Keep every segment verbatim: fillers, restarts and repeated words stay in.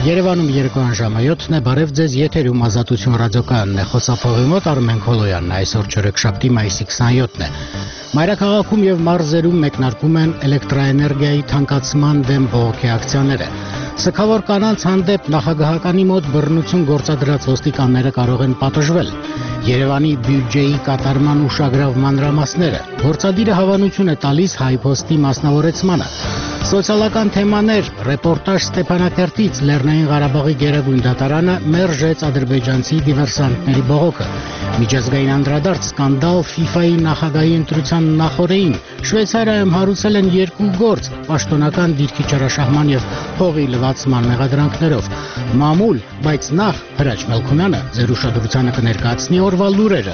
Երևանում երկուան ժամը յոթն է, բարև ձեզ, եթերում Ազատություն ռադիոկայանն է, խոսափողի մոտ Արմեն Քոլոյանն է, այսօր չորեքշաբթի մայիսի քսաներկուսն է։ Մայրաքաղաքում եւ մարզերում մեկնարկում են էլեկտրաէներգիայի թանկացման դեմ բողոքի ակցիաները։ Սգավոր կանանց հանդեպ նախագահականի մոտ բռնություն գործադրած ոստիկանները կարող են պատժվել։ Երևանի բյուջեի կատարման ուշագրավ մանրամասները, գործադիրը հավանություն է տալիս հայփոստի մասնավորեցմանը։ Սոցիալական թեմաներ, ռեպորտաժ Ստեփանակերտից, Լեռնային Ղարաբաղի Գերագույն դատարանը մերժեց ադրբեջանցի դիվերսանտների բողոքը։ Միջազգային անդրադարձ սկանդալ ֆիֆայի նախագահի ընտրության նախօրեին Շվեյցարիայում հարուցել են երկու գործ պաշտոնական դիրքի չարաշահման եւ փողի լվացման մեղադրանքներով։ Մամուլ, բայց նախ Հրաչ Մելքոնյանը ձեր ուշադրությանը կներկայացնի օրվա լուրերը։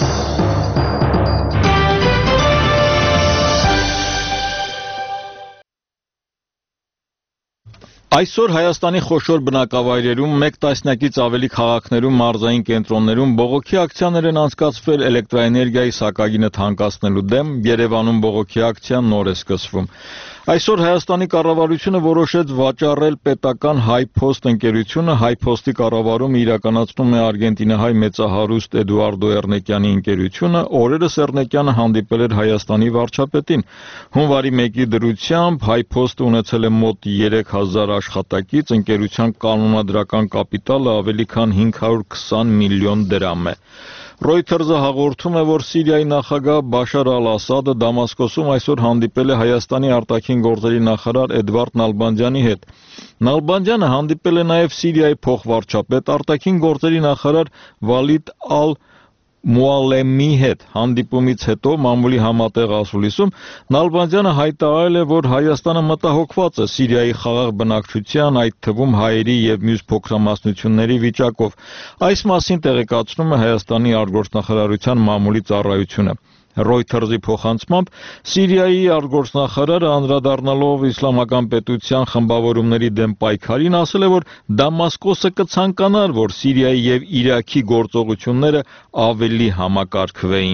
Այսօր Հայաստանի խոշոր բնակավայրերում մեկ տասնյակից ավելի քաղաքներում մարզային կենտրոններում բողոքի ակցիաներ են անցկացվել էլեկտրաէներգիայի սակագինը թանկացնելու դեմ, Երևանում բողոքի ակցիան նոր է սկսվում։ Այսօր Հայաստանի կառավարությունը որոշեց վաճառել պետական Հայփոստ ընկերությունը, Հայփոստի կառավարումը իրականացնում է արգենտինահայ մեծահարուստ Էդուարդո Էռնեկյանի ընկերությունը, օրերս Էռնեկյանը հանդիպել էր Հայաստանի վարչապետին։ Հունվարի մեկի դրությամբ Հայփոստը ունեցել է մոտ երեք հազար աշխատակից, ընկերության կանոնադրական կապիտալը ավելի քան հինգ հարյուր քսան միլիոն դրամ է։ Reuters-ը հաղորդում է, որ Սիրիայի նախագահ Բաշար ալ-Ասադը Դամասկոսում այսօր հանդիպել է Հայաստանի արտաքին գործերի նախարար Էդվարդ Նալբանդյանի հետ։ Նալբանդյանը հանդիպել է նաև Սիրիայի փոխվարչապետ արտաքին գործերի նախարար Վալիդ ալ Մուալեմի հետ։ Հանդիպումից հետո մամուլի համատեղ ասուլիսում Նալբանդյանը հայտարարել է, որ Հայաստանը մտահոգված է Սիրիայի խաղաղ բնակչության, այդ թվում հայերի եւ մյուս փոքրամասնությունների վիճակով։ Այս մասին տեղեկացնում է Հայաստանի արտգործնախարարության մամուլի ծառայությունը։ Reuters-ի փոխանցմամբ Սիրիայի արտգործնախարարը անդրադառնալով իսլամական պետության խմբավորումների դեմ պայքարին ասել է, որ Դամասկոսը կցանկանար, որ Սիրիայի եւ Իրաքի գործողությունները ավելի համակարգվեին։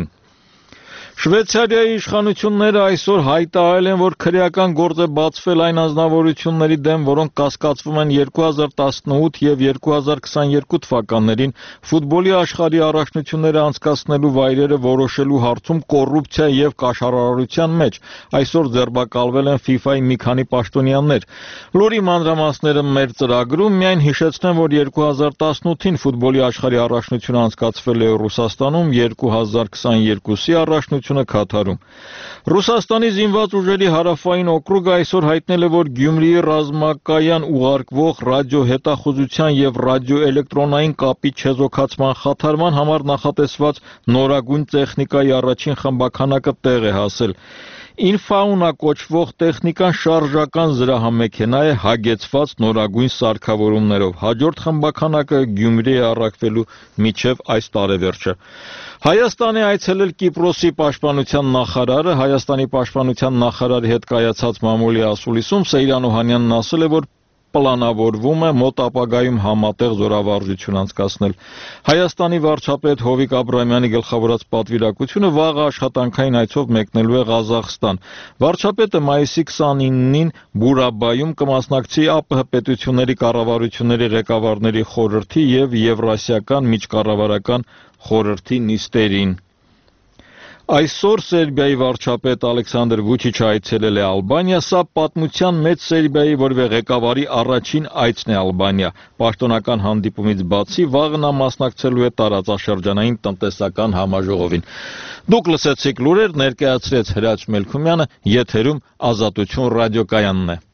Շվեյցարիայի իշխանությունները այսօր հայտարարել են, որ քրեական գործ է բացվել այն անձնավորությունների դեմ, որոնք կասկածվում են երկու հազար տասնութ եւ երկու հազար քսաներկու թվականներին ֆուտբոլի աշխարհի առաջնությունները անցկացնելու վայրերը որոշելու հարցում կոռուպցիա եւ կաշառարարության մեջ։ Այսօր ձերբակալվել են ֆիֆայի մի քանի պաշտոնյաներ։ Լուրի մանրամասները մեր ծրագրում, միայն հիշեցնեմ, որ երկու հազար տասնութին ֆուտբոլի աշխարհի առաջնությունը անցկացվել է Ռուսաստանում, երկու հազար քսաներկուսի առաջնությունը Քաթարում։ Ռուսաստանի զինված ուժերի հարավային օկրուգը այսօր հայտնել է, որ Գյումրիի ռազմակայան ուղարկվող ռադիոհետախուզության եւ ռադիոէլեկտրոնային կապի չեզոքացման խաթարման համար նախատեսված նորագույն տեխնիկայի առաջին խմբաքանակը տեղ է հասել։ Ինֆաունա կոչվող տեխնիկան շարժական զրահամեքենա է հագեցված նորագույն սարքավորումներով։ Հաջորդ խմբաքանակը Գյումրի է առաքվելու մինչև այս տարեվերջը։ Հայաստան է այցելել Կիպրոսի պաշտպանության նախարարը։ Հայաստանի պաշտպանության նախարարի հետ կայացած մամուլի ասուլիսում Սեյրան Օհանյանն ասել է, որ պլանավորվում է մոտ ապագայում համատեղ զորավարժություն անցկացնել։ Հայաստանի վարչապետ Հովիկ Աբրահամյանի գլխավորած պատվիրակությունը վաղ աշխատանքային այցով մեկնելու է Ղազախստան։ Վարչապետը մայիսի քսանինին Բուրաբայում կմասնակցի ԱՊՀ պետությունների կառավարությունների ղեկավարների խորհրդի եւ Եվրասիական միջկառավարական խորհրդի նիստերին։ Այսօր Սերբիայի վարչապետ Ալեքսանդր Վուչիչը այցելել է Ալբանիա, սա պատմության մեջ Սերբիայի որևէ ղեկավարի առաջին այցն է Ալբանիա։ Պաշտոնական հանդիպումից բացի վաղը նա մասնակցելու է տարածաշրջանային տնտեսական համաժողովին։ Դուք լսեցիք լուրեր, ներկայացրեց Հրաչ Մելքոնյանը, եթերում Ազատություն ռադիոկայանն է։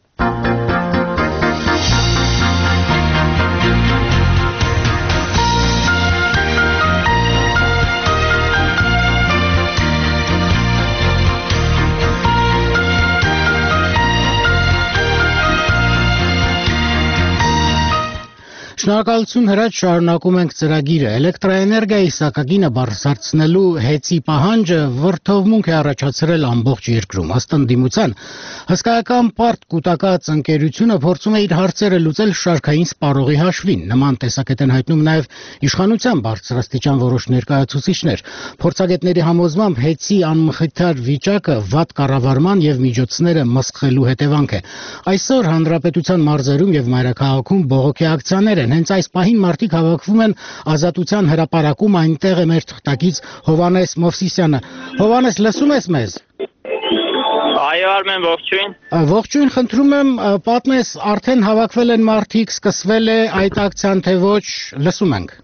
Շնորհակալություն Հրաչ, շարունակում ենք ծրագիրը։ Էլեկտրաէներգիայի սակագինը բարձրացնելու հեծի պահանջը վրդովմունք է առաջացրել ամբողջ երկրում։ Ըստ ընդդիմության, հսկայական պարտ կուտակած ընկերությունը փորձում է իր հարցերը լուծել շարքային սպառողի հաշվին։ Նման տեսակետ են հայտնում նաև իշխանության բարձրաստիճան որոշ ներկայացուցիչներ։ Փորձագետների համոզմամբ հեծի անմխիթար վիճակը վատ կառավարման եւ միջոցները մսխելու հետևանք է։ Այսօր հանրապետության մարզերում եւ մայրաքաղաքում բողոքի ակցիաներ են։ Հենց այս պահին մարդիկ հավաքվում են Ազատության հրապարակում, այնտեղ է մեր թղթակից Հովհաննես Մովսիսյանը։ Հովհաննես, լսում ես մեզ։ Այո, Արմեն, ողջույն։ Ողջույն, խնդրում եմ պատմես, արդեն հավաքվել են մարդիկ, սկսվել է այդ ակցիան թե ոչ, լսում ենք։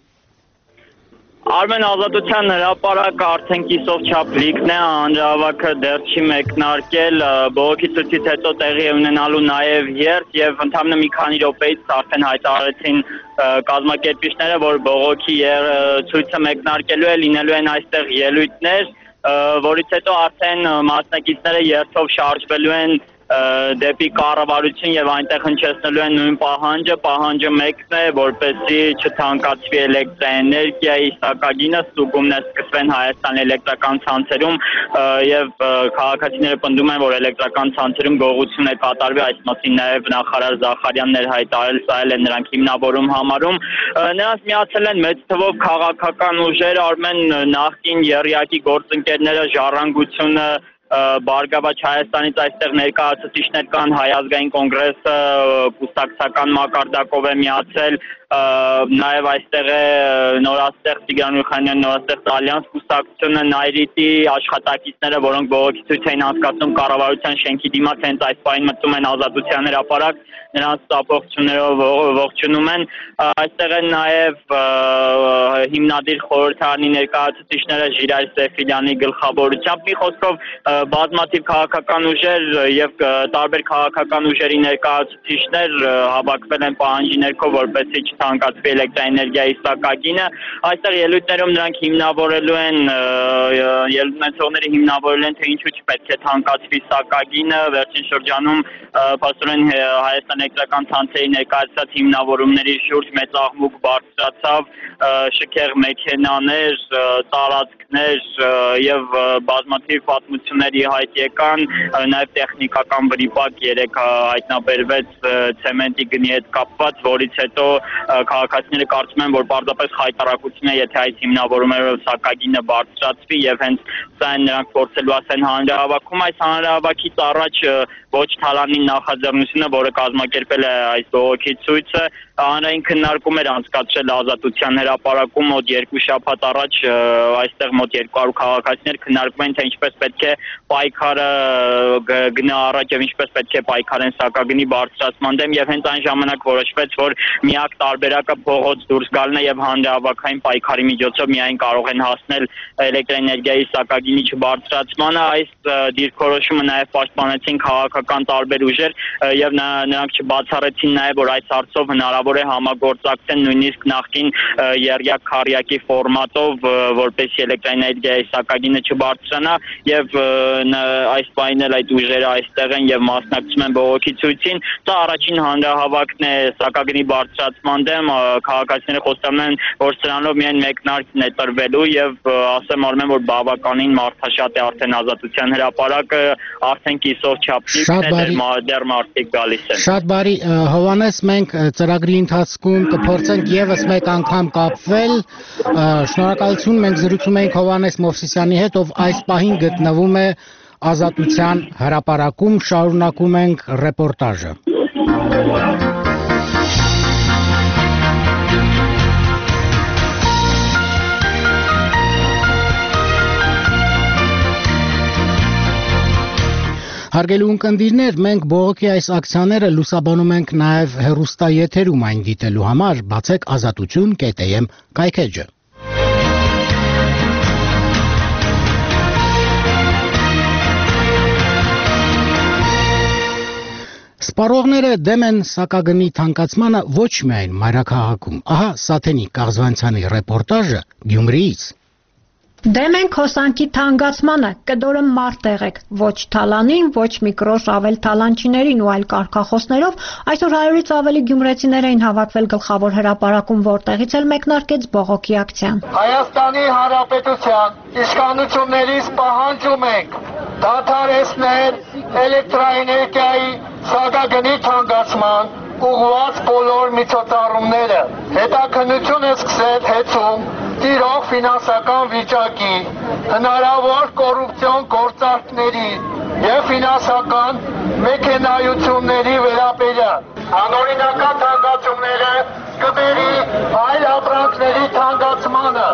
Արմեն, Ազատության հրապարակը արդեն կիսով չափ լիքն է, հանրահավաքը դեռ չի մեկնարկել, բողոքի ցույցից հետո տեղի է ունենալու նաև երթ եւ ընդամենը մի քանի րոպեից արդեն հայտարարեցին կազմակերպիչները, որ բողոքի ցույցը մեկնարկելու է, լինելու են այստեղ ելույթներ, որից հետո արդեն մասնակիցները երթով շարժվելու են դեպի կառավարություն եւ այնտեղ հնչեցնելու են նույն պահանջը, պահանջը մեկն է, որպեսզի չթանկացվի էլեկտրաէներգիայի սակագինը, ստուգումներ սկսվեն Հայաստան էլեկտրական ցանցերում եւ քաղաքացիները պնդում են, որ էլեկտրական ցանցերում գողություն է կատարվի, այս մասին նաեւ նախարար Զախարյանն էր հայտարարել, սա էլ է նրանք հիմնավորում համարում։ Նրանց միացել են մեծ թվով քաղաքական ուժեր, Արմեն, նախկին եռյակի գործընկերները, Ժառանգությունը, Բարգավաճ Հայաստանից այստեղ ներկայացուցիչներ կան, Հայ ազգային կոնգրեսը կուսակցական մակարդակով է միացել, նաև այստեղ է նորաստեղծ Տիգրան Յուխանյան նորաստեղծ Ալյանս կուսակցությունը, Նայրիտի աշխատակիցները, որոնք բողոքի ցույց էին անցկացնում կառավարության շենքի դիմաց, հենց այս պահին մտնում են Ազատության հրապարակ, նրանց ստապողություններով ողջունում են։ Այստեղ են նաև հիմնադիր խորհրդարանի ներկայացուցիչները Ժիրայր Սեֆիլյանի գլխավորությամբ, մի խոսքով բազմաթիվ քաղաքական ուժեր եւ տարբեր քաղաքական ուժերի ներկայացուցիչներ հավաքվել են պահանջի ներքո, որպեսզի չթանկացվի էլեկտրաէներգիայի սակագինը։ Այստեղ ելույթներում նրանք հիմնավորելու են ելույթները հիմնավորել են, թե ինչու չպետք է թանկացվի սակագինը։ Վերջին շրջանում փաստորեն Հայաստան էլեկտրական ցանցերի ներկայացած հիմնավորումների շուրջ մեծ աղմուկ բարձրացավ, շքեղ մեքենաներ, տարածքներ եւ բազմաթիվ պատմություններ ի հայտ եկան, նաև տեխնիկական վրիպակ երեք հայտնաբերվեց ցեմենտի գնի հետ կապված, որից հետո քաղաքացիները կարծում են, որ պարզապես խայտարակություն է, եթե այս հիմնավորումներով սակագինը բարձրացվի եւ հենց սա են նրանք փորձելու ասեն հանրահավաքում։ Այս հանրահավաքից առաջ ոչ թալանի նախաձեռնությունը, որը կազմակերպել է այս բողոքի ցույցը, հանրային քննարկում էր անցկացրել Ազատության հրապարակում մոտ երկու շաբաթ առաջ, այստեղ մոտ երկու հարյուր քաղաքացիներ քննարկում են, թե ինչպես պետք է պայքարը գնա առաջ եւ ինչպես պետք է պայքարեն սակագնի բարձրացման դեմ, եւ հենց այն ժամանակ որոշվեց, որ միակ տարբերակը փողոց դուրս գալն է եւ հանրահավաքային պայքարի միջոցով միայն կարող են հասնել էլեկտրաէներգիայի սակագինի չբարձրացմանը։ Այս դիրքորոշումը նաեւ պաշտպանեցին քաղաքական տարբեր ուժեր եւ նրանք չբացառեցին նաեւ, որ այս հարցով հնարավոր է համագործակցեն նույնիսկ նախկին եռյակ քառյակի ֆորմատով, որպեսզի էլեկտրաէներգիայի սակագինը չբարձրանա եւ այս պահին էլ այդ ուժերը այստեղ են եւ մասնակցում են բողոքի ցույցին։ Սա առաջին հանրահավաքն է սակագնի բարձրացման դեմ, քաղաքացիները խոստանում են, որ սրանով միայն մեկնարկն է տրվելու եւ ասեմ Արմեն, որ բավականին մարդաշատ է արդեն Ազատության հրապարակը, արդեն կիսով չափնիկն է, դեռ մարդիկ գալիս են։ Շատ բարի, Հովհաննես, մենք ծրագրի ընթացքում կփորձենք եւս մեկ անգամ կապվել։ Շնորհակալություն, մենք զրուցում էինք Հովհաննես Մովսիսյանի հետ, ով այս պահին գտնվում է Ազատության հրապարակում, շարունակում ենք ռեպորտաժը։ Հարգելի ունկնդիրներ, մենք բողոքի այս ակցիաները լուսաբանում ենք նաև հեռուստաեթերում, այն դիտելու համար բացեք ազատություն կետ է էմ կայքէջը։ Սպառողները դեմ են սակագնի թանկացմանը ոչ միայն մայրաքաղաքում։ Ահա Սաթենի Կաղզվանցյանի ռեպորտաժը Գյումրիից։ Դեմ ենք հոսանքի թանկացմանը, կդորը մարդ եղեք, ոչ թալանին, ոչ մի գրոշ ավել թալանչիներին ու այլ կարգախոսներով այսօր հարյուրից ավելի գյումրեցիներ էին հավաքվել գլխավոր հրապարակում, որտեղից էլ մեկնարկեց բողոքի ակցիան։ Հայաստանի Հանրապետության իշխանություններից պահանջում ենք դադարեցնել էլեկտրաէներգիայի սակագնի թանկացման ուղղված բոլոր միջոցառումները։ Հետաքննություն է սկսել հեծում տիրող ֆինանսական վիճակի, հնարավոր կոռուպցիոն գործարքների եւ ֆինանսական մեքենայությունների վերաբերյալ։ Անօրինական թանկացումները կբերի այլ ապրանքների թանկացմանը։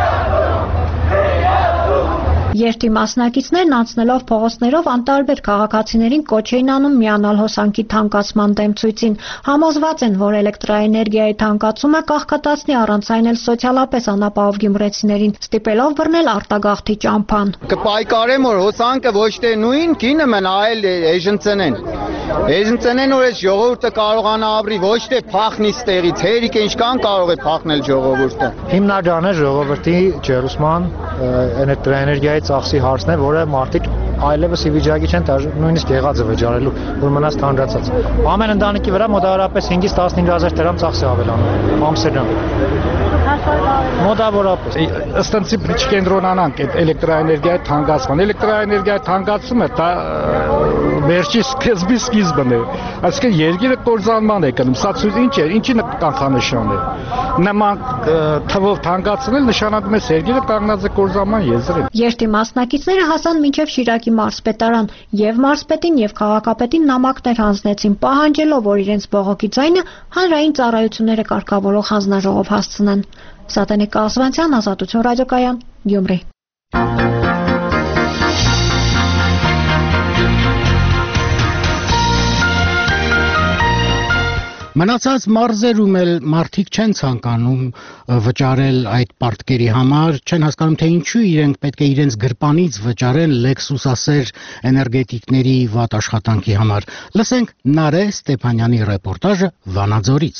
Երթի մասնակիցներն անցնելով փողոցներով անտարբեր քաղաքացիներին կոչ էին անում միանալ հոսանքի թանկացման դեմ ցույցին, համոզված են, որ էլեկտրաէներգիայի թանկացումը կաղքատացնի առանց այն էլ սոցիալապես անապահով գյումրեցիներին, ստիպելով բռնել արտագաղթի ճամփան։ Կպայքարեմ, որ հոսանքը ոչ թե նույն կինը մնա, այլ էժանցենեն։ Էժանցենեն որ այս ժողովուրդը կարողանա ապրի, ոչ թե փախնի ստեղից, հերիք ինչքան կարող է փախնել ժողովուրդը։ Հիմնադրամը ժողովրդի ջերուսման էլեկտրաէներգիայի ծախսի հարցն է, որը մարդիկ այլևս ի վիճակի չեն նույնիսկ եղածը վճարելու, որ մնաց թանրացած։ Ամեն ընտանիքի վրա մոտավորապես հինգից տասնհինգ հազար դրամ ծախս է ավելանում ամսերում։ Մոտավորապես։ Ըստ ընթացի չկենտրոնանանք այդ էլեկտրաէներգիայի թանկացման։ Էլեկտրաէներգիայի թանկացումը դա վերջի սկզբի սկիզբն է։ Այսինքն երկիրը կորզանման է գնում։ Սա ցույց ինչ է, ինչի կանխանշան է։ Նման թվով թանկացնել նշանակում է երկիրը կանգնած է կորզանման եզրին։ Երթի մասնակիցները հասան մինչև Շիրակի մարզպետարան եւ մարզպետին եւ քաղաքապետին նամակներ հանձնեցին, պահանջելով, որ իրենց բողոքի ձայնը հանրային ծառայությունները կարգավորող հանձնաժողով հասցնեն։ Սատենիկ Կասվանցյան, Ազատություն ռադիոկայան, Գյումրի։ Մնացած մարզերում էլ մարդիկ չեն ցանկանում վճարել այդ պարտքերի համար, չեն հասկանում թե ինչու իրենք պետք է իրենց գրպանից վճարեն լեքսուսասեր էներգետիկների վատ աշխատանքի համար։ Լսենք Նարե Ստեփանյանի ռեպորտաժը Վանաձորից։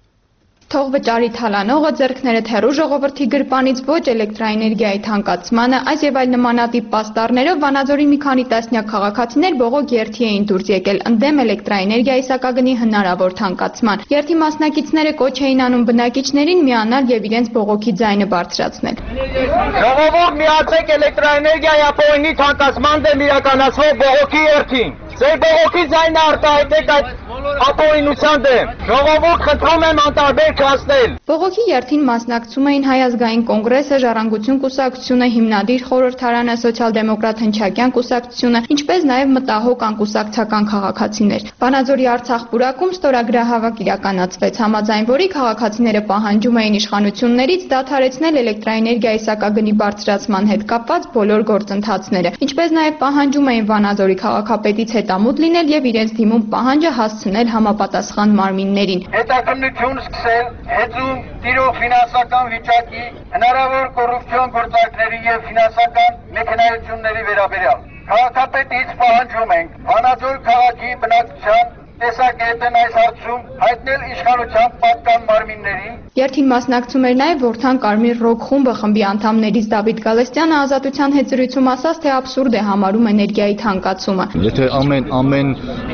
Թող վճարի թալանողը ձեռքները թեռու ժողովրդի գրպանից ոչ էլեկտրաէներգիայի թանկացմանը, այս եւ այլ նմանատիպ պաստառներով Վանաձորի մի քանի տասնյակ քաղաքացիներ բողոք երթի էին դուրս եկել ընդդեմ էլեկտրաէներգիայի սակագնի հնարավոր թանկացման։ Երթի մասնակիցները կոչ էին անում բնակիչներին միանալ եւ իրենց բողոքի ձայնը բարձրացնել։ Ժողովուրդ միացեք էլեկտրաէներգիայի ապօրինի թանկացման դեմ իրականացվող բողոքի երթին։ Ձեր բողոքի ձայնը արտահայտեք այդ ապօրինության դեմ։ Ժողովուրդ խնդրում եմ անտարբեր կացնել։ Բողոքի երթին մասնակցում էին Հայ ազգային կոնգրեսը, Ժառանգություն կուսակցությունը, Հիմնադիր խորհրդարանը, Սոցիալ-դեմոկրատ հնչակյան կուսակցությունը, ինչպես նաև մտահոգ անկուսակցական քաղաքացիներ։ Վանաձորի Արցախ պուրակում ստորագրահավաք իրականացվեց, համաձայն որի քաղաքացիները պահանջում էին իշխանություններից դադարեցնել էլեկտրաէներգիայի սակագնի բարձրացման հետ կապված բոլոր գործընթացները, ինչպես նաև պահանջում էին Վանաձորի քաղաքապետից հետամուտ լինել եւ իրենց դիմում պահանջը հասցնել համապատասխան մարմիններին։ Հետաքննություն սկսել հեծում տիրող ֆինանսական վիճակի, հնարավոր կոռուպցիոն գործարքների եւ ֆինանսական մեքենայությունների վերաբերյալ։ Քաղաքապետից պահանջում ենք Վանաձոր քաղաքի բնակչության տեսակետն այս հարցում հայտնել իշխանության պատկան մարմիններին։ Երթին մասնակցում էր նաև Որդան Կարմիր ռոք խումբը խմբի անդամներից Դավիթ Գալստյանը Ազատության հետ զրույցում ասաց, թե աբսուրդ է համարում էներգիայի թանկացումը։ Եթե ամեն ամեն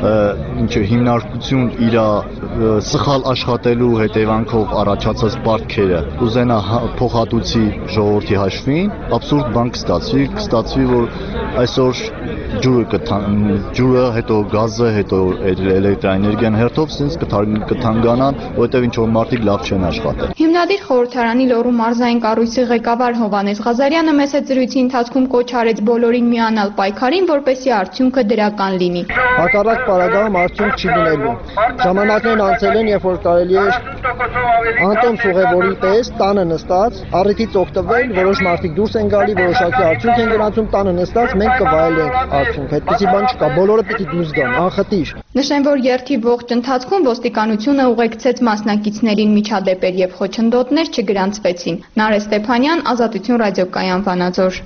ինչ հիմնարկություն իր սխալ աշխատելու հետևանքով առաջացած պարտքերը ուզենա փոխհատուցի ժողովրդի հաշվին, աբսուրդ բան կստացվի, կստացվի, որ այսօր ջուրը ջուրը, հետո գազը, հետո էլեկտրաէներգիան հերթով sense կթանկանան, որովհետև ինչ որ մարդիկ լավ չեն աշխատել։ Հիմնադիր խորհրդարանի Լոռու մարզային կառույցի ղեկավար Հովհաննես Ղազարյանը մեծ հետ զրույցի ընթացքում կոչ արեց բոլորին միանալ պայքարին, որպեսզի արդյունքը դրական լինի։ Հակառակ պարագայում արդյունք չի լինելու։ Ժամանակներն անցել են, երբ որ կարելի է Անտոն Սուղևորի պես տանը նստած, առիթից օգտվել, որոշ մարդիկ դուրս են գալի, որոշակի արդյունք են գրանցում, տանը նստած մենք կվայելենք արդյունք։ Այդպիսի բան չկա, բոլորը պիտի դուրս գան, անխտիր։ Նշեմ, որ երթի ողջ ընթացքում ոստիկանությունը ուղեկցեց մասնակիցներին միջադեպեր եւ խոչընդոտներ չգրանցվեցին։ Նարե Ստեփանյան, Ազատություն ռադիոկայան, Վանաձոր։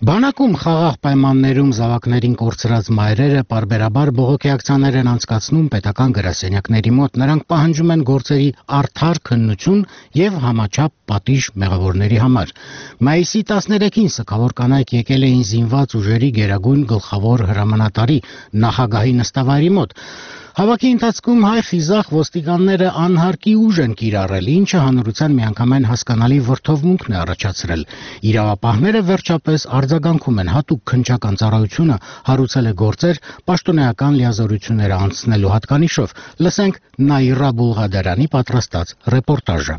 Բանակում խաղաղ պայմաններում զավակներին կորցրած մայրերը պարբերաբար բողոքի ակցիաներ են անցկացնում պետական գրասենյակների մոտ։ Նրանք պահանջում են գործերի արդար քննություն եւ համաչափ պատիժ մեղավորների համար։ Մայիսի տասներեքին սգավոր կանայք եկել էին զինված ուժերի գերագույն գլխավոր հրամանատարի նախագահի նստավայրի մոտ։ Հավաքի ընթացքում հայ խիզախ ոստիկանները անհարկի ուժ են կիրառել, ինչը հանրության միանգամայն հասկանալի վրդովմունքն է առաջացրել։ Իրավապահները վերջապես արձագանքում են հատուկ քննչական ծառայությունը հարուցել է գործեր պաշտոնեական լիազորությունները անցնելու հատկանիշով։ Լսենք Նաիրա Բուլղադարյանի պատրաստած ռեպորտաժը։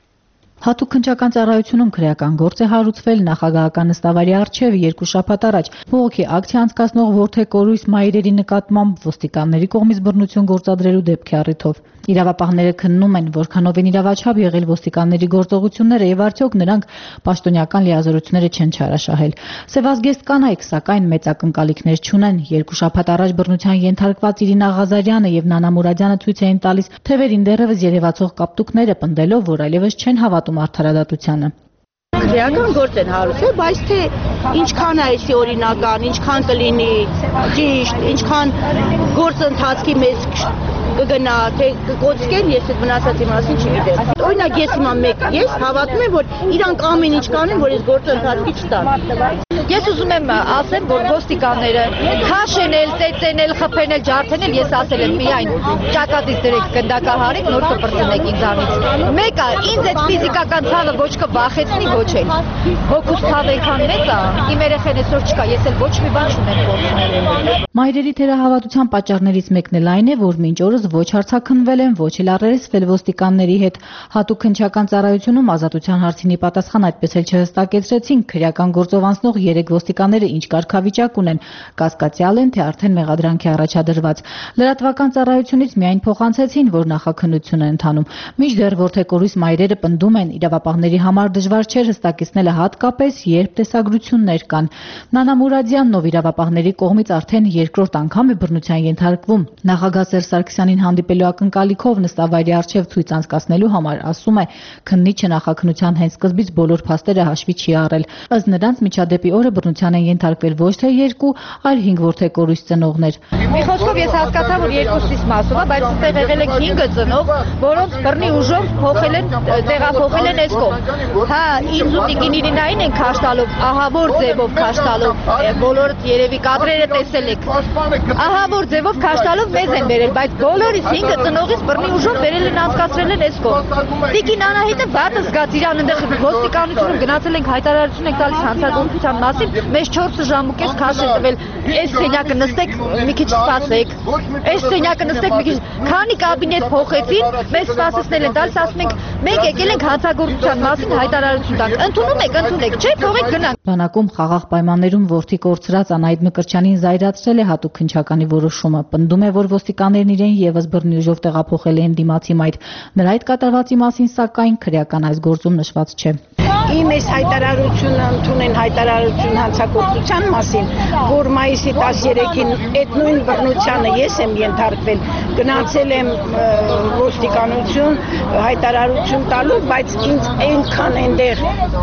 Հատուկ քննչական ծառայությունում քրեական գործ է հարուցվել նախագահական նստավայրի առջև երկու շաբաթ առաջ։ Բողոքի ակցիա անցկացնող որդեկորույս մայրերի նկատմամբ ոստիկանների կողմից բռնություն գործադրելու դեպքի առիթով։ Իրավապահները քննում են, որքանով են իրավաչափ եղել ոստիկանների գործողությունները եւ արդյոք նրանք պաշտոնեական լիազորությունները չեն չարաշահել։ Սևազգեստ կանայք, սակայն մեծ ակնկալիքներ չունեն։ Երկու շաբաթ առաջ բռնության ենթարկված Իրինա Ղազարյանը եւ Նանա Մուրադյանը ցույց էին տալիս թևերին դեռևս երևացող կապտուկները, պնդելով, որ այլևս չեն հավատում արդարադատությանը։ Քրեական գործ են հարուցել, բայց թե ինչքան է այսի օրինական, ինչքան կլինի ճիշտ, ինչքան գործընթացքի մեծ կգնա, թե կկոծկեն, ես այդ մնացածի մասին չգիտեմ։ Օրինակ ես հիմա մեկ, ես հավատում եմ, որ իրանք ամեն ինչ կանեն, որ այս գործընթացի չտան։ Ես ուզում եմ ասեմ, որ ոստիկանները քաշենել, ծեծենել, խփենել, ջարդենել, ես ասել եմ միայն ճակատից դրեք գնդակահարեք, նոր կպրծնեք ինձանից։ Մեկը ինձ այդ ֆիզիկական ցավը ոչ կվախեցնի, ոչ էլ։ Հոգուս ցավը այնքան մեծ է, իմ երեխեն այսօր չկա, ես էլ ոչ մի բան չունեմ փոխել։ Մայրերի թերահավատության պատճառներից մեկն էլ այն է, որ մինչ օրս ոչ հարցաքննվել են, ոչ էլ առերեսվել ոստիկանների հետ։ Հատուկ քննչական ծառայությունում ազատության հարցինի պատասխան այդպես էլ չհստակեցրեցին քրեական գործով անցնող երեք ոստիկանները ինչ կարգավիճակ ունեն, կասկածյալ են, թե արդեն մեղադրանքի առաջադրված։ Լրատվական ծառայությունից միայն փոխանցեցին, որ նախաքննություն է ընթանում։ Մինչդեռ որդեկորույս մայրերը պնդում են, իրավապահների համար դժվար չէր հստակեցնելը, հատկապես երբ տեսագրություններ կան։ Նանա Մուրադյանն, ով իրավապահների կողմից արդեն երկրորդ անգամ է բռնության ենթարկվում, նախագահ Սերժ Սարգսյանին հանդիպելու ակնկալիքով նստավայրի առջև ցույց անցկացնելու համար ասում է, քննիչը նախաքննության հենց սկզբից բոլոր փաստերը հաշվի չի առել։ Ըստ նրանց միջադեպի օրը բռնության են ենթարկվել ոչ թե երկու, այլ հինգ որդեկորույս ծնողներ։ Մի խոսքով ես հասկացա, որ երկուսից մասով է, բայց այստեղ եղել են հինգը ծնող, որոնց բռնի ուժով փոխել են, տեղափոխել են այս կողմ։ Հա, ինձ ու տիկին Իրինային են քաշ տալով, ահավոր ձևով քաշ տալով, բոլորդ երևի կադրերը տեսել եք։ Ահավոր ձևով քաշ տալով մեզ են բերել, բայց բոլորից հինգը ծնողից բռնի ուժով բերել են, անցկացրել են այս կողմ։ Տիկին Անահիտը վատը զգաց իրան այնտեղ ոստիկանությունում գնացել ենք հայտարարություն ենք տալիս հանցագործության մասին, մեզ չորս ժամ ու կես քաշ է տվել։ Այս սենյակը նստեք, մի քիչ սպասեք։ Այս սենյակը նստեք, մի քիչ։ Քանի կաբինետ փոխեցին, մեզ սպասեցնել են տալիս, ասում ենք, մենք եկել ենք հանցագործության մասին հայտարարություն տանք։ Ընդունում եք, ընդունեք, չէ, թողեք գնանք։ Բանակում խաղաղ պայմաններում որդի կորցրած Անահիտ Մկրտչյանին զայրացրել է հատուկ քննչականի որոշումը։ Պնդում է, որ ոստիկաններն իրեն եւս բռնի ուժով տեղափոխել են դիմացի մայր։ Նրա այդ կատարվածի մասին սակայն քրեական այս գործում նշված չէ։ Իմ այս հայտարարությունը ընդունեն հայտարարություն հանցագործության մասին, որ մայիսի տասներեքին այդ նույն բռնությանը ես եմ ենթարկվել, գնացել եմ ոստիկանություն հայտարարություն տալու, բայց ինձ այնքան այնտեղ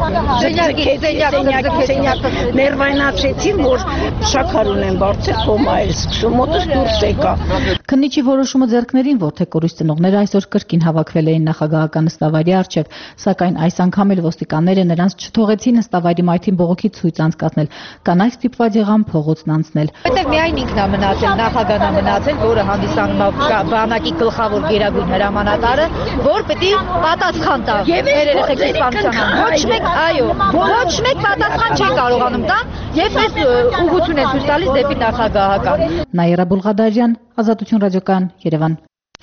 սենյակ ներվայնացրեցին, որ շաքար ունեմ բարձր կոմա էր սկսում, մոտս դուրս եկա։ Քննիչի որոշումը ձեռքներին որդեկորույս ծնողները այսօր կրկին հավաքվել էին նախագահական նստավայրի առջև, սակայն այս անգամ էլ ոստիկանները նրանց չթողեցին նստավայրի մայթին բողոքի ցույց անցկացնել։ Կանայք ստիպված եղան փողոցն անցնել։ Այդտեղ միայն ինքն է մնացել, նախագահն է մնացել, որը հանդիսանում է բանակի գլխավոր գերագույն հրամանատարը, որ պետք է պատասխան տա մեր երեխեքի սպանության։ Ոչ մեկ, այո, ոչ մեկ պատասխան չի կարողանում տալ, եւ այս ուղղություն է ցույց տալիս դեպի նախագահական։ Նաիրա Բուլղադարյան, Ազատություն ռադիոկայան, Երևան։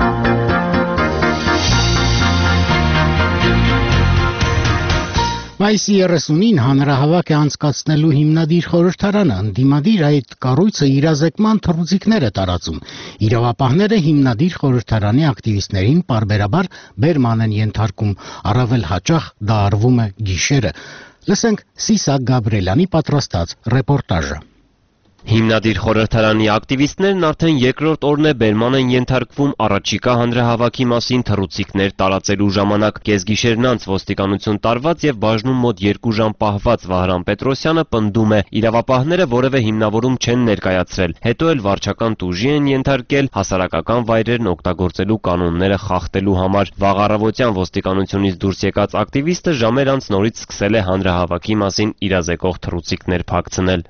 Մայիսի երեսունին հանրահավաք է անցկացնելու հիմնադիր խորհրդարանը, ընդդիմադիր այդ կառույցը իրազեկման թռուցիկներ է տարածում։ Իրավապահները հիմնադիր խորհրդարանի ակտիվիստներին պարբերաբար բերման են ենթարկում, առավել հաճախ դա արվում է գիշերը։ Լսենք Սիսակ Գաբրելյանի պատրաստած ռեպորտաժը։ Հիմնադիր խորհրդարանի ակտիվիստներն արդեն երկրորդ օրն է բերման են ենթարկվում առաջիկա հանրահավաքի մասին թռուցիկներ տարածելու ժամանակ։ Կեսգիշերն անց ոստիկանություն տարված եւ բաժնում մոտ երկու ժամ պահված Վահրամ Պետրոսյանը պնդում է, իրավապահները որևէ հիմնավորում չեն ներկայացրել, հետո էլ վարչական տուժի են ենթարկել հասարակական վայրերն օգտագործելու կանոնները խախտելու համար։ Վաղ առավոտյան ոստիկանությունից դուրս եկած ակտիվիստը ժամեր անց նորից սկսել է հանրահավաքի մասին իրազեկող թռուցիկներ փակցնել։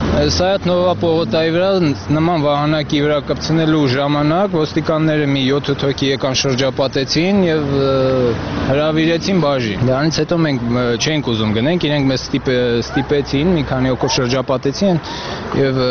Տայի վրա նման վահանակի վրա կպցնելու ժամանակ ոստիկանները մի յոթ հոգի եկան շրջապատեցին եւ հրավիրեցին բաժի։ Դրանից հետո մենք չենք ուզում գնենք, իրենք մեզ ստիպեցին, մի քանի հոգով շրջապատեցին եւ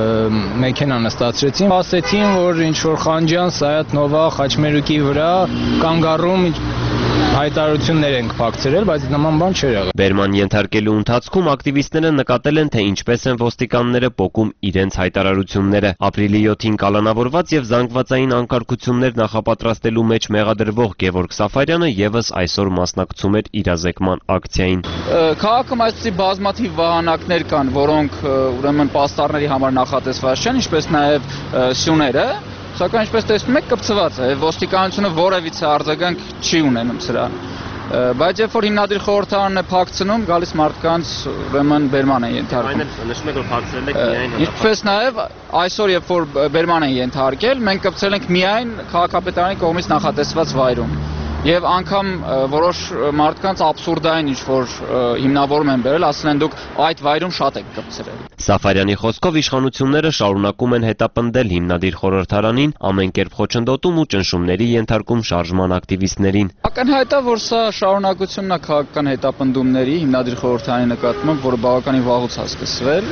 մեքենա նստացրեցին։ Ասեցին, որ ինչ որ Խանջյան, Սայաթ Նովա, Խաչմերուկի վրա կանգառում հայտարարություններ ենք փակցրել, բայց նման բան չէր եղել։ Բերման ենթարկելու ընթացքում ակտիվիստները նկատել են, թե ինչպես են ոստիկանները պոկում իրենց հայտարարությունները։ Ապրիլի յոթին կալանավորված եւ զանգվածային անկարգություններ նախապատրաստելու մեջ մեղադրվող Գևորգ Սաֆարյանը եւս այսօր մասնակցում էր իրազեկման ակցիային։ Քաղաքում այսպիսի բազմաթիվ վահանակներ կան, որոնք ուրեմն պաստառների համար նախատեսված չեն, ինչպես նաեւ սյուները, սակայն ինչպես տեսնում եք կպցված է, ոստիկանությունը որևիցե արձագանք չի ունենում սրան։ Բայց երբ որ հիմնադիր խորհրդարանն է փակցնում, գալիս մարդկանց ուրեմն բերման են ենթարկում։ Այն նշում եք, որ փակցրել եք միայն։ Ինչպես նաև այսօր երբ որ բերման են ենթարկել, մենք կպցրել ենք միայն քաղաքապետարանի կողմից նախատեսված վայրում։ Եվ անգամ որոշ մարդկանց աբսուրդային ինչ-որ հիմնավորում են բերել, ասել են դուք այդ վայրում շատ եք կպցրել։ Սաֆարյանի խոսքով իշխանությունները շարունակում են հետապնդել հիմնադիր խորհրդարանին, ամեն կերպ խոչընդոտում ու ճնշումների ենթարկում շարժման ակտիվիստներին։ Ակնհայտ է, որ սա շարունակությունն է քաղաքական հետապնդումների հիմնադիր խորհրդարանի նկատմամբ, որը բավականին վաղուց է սկսվել։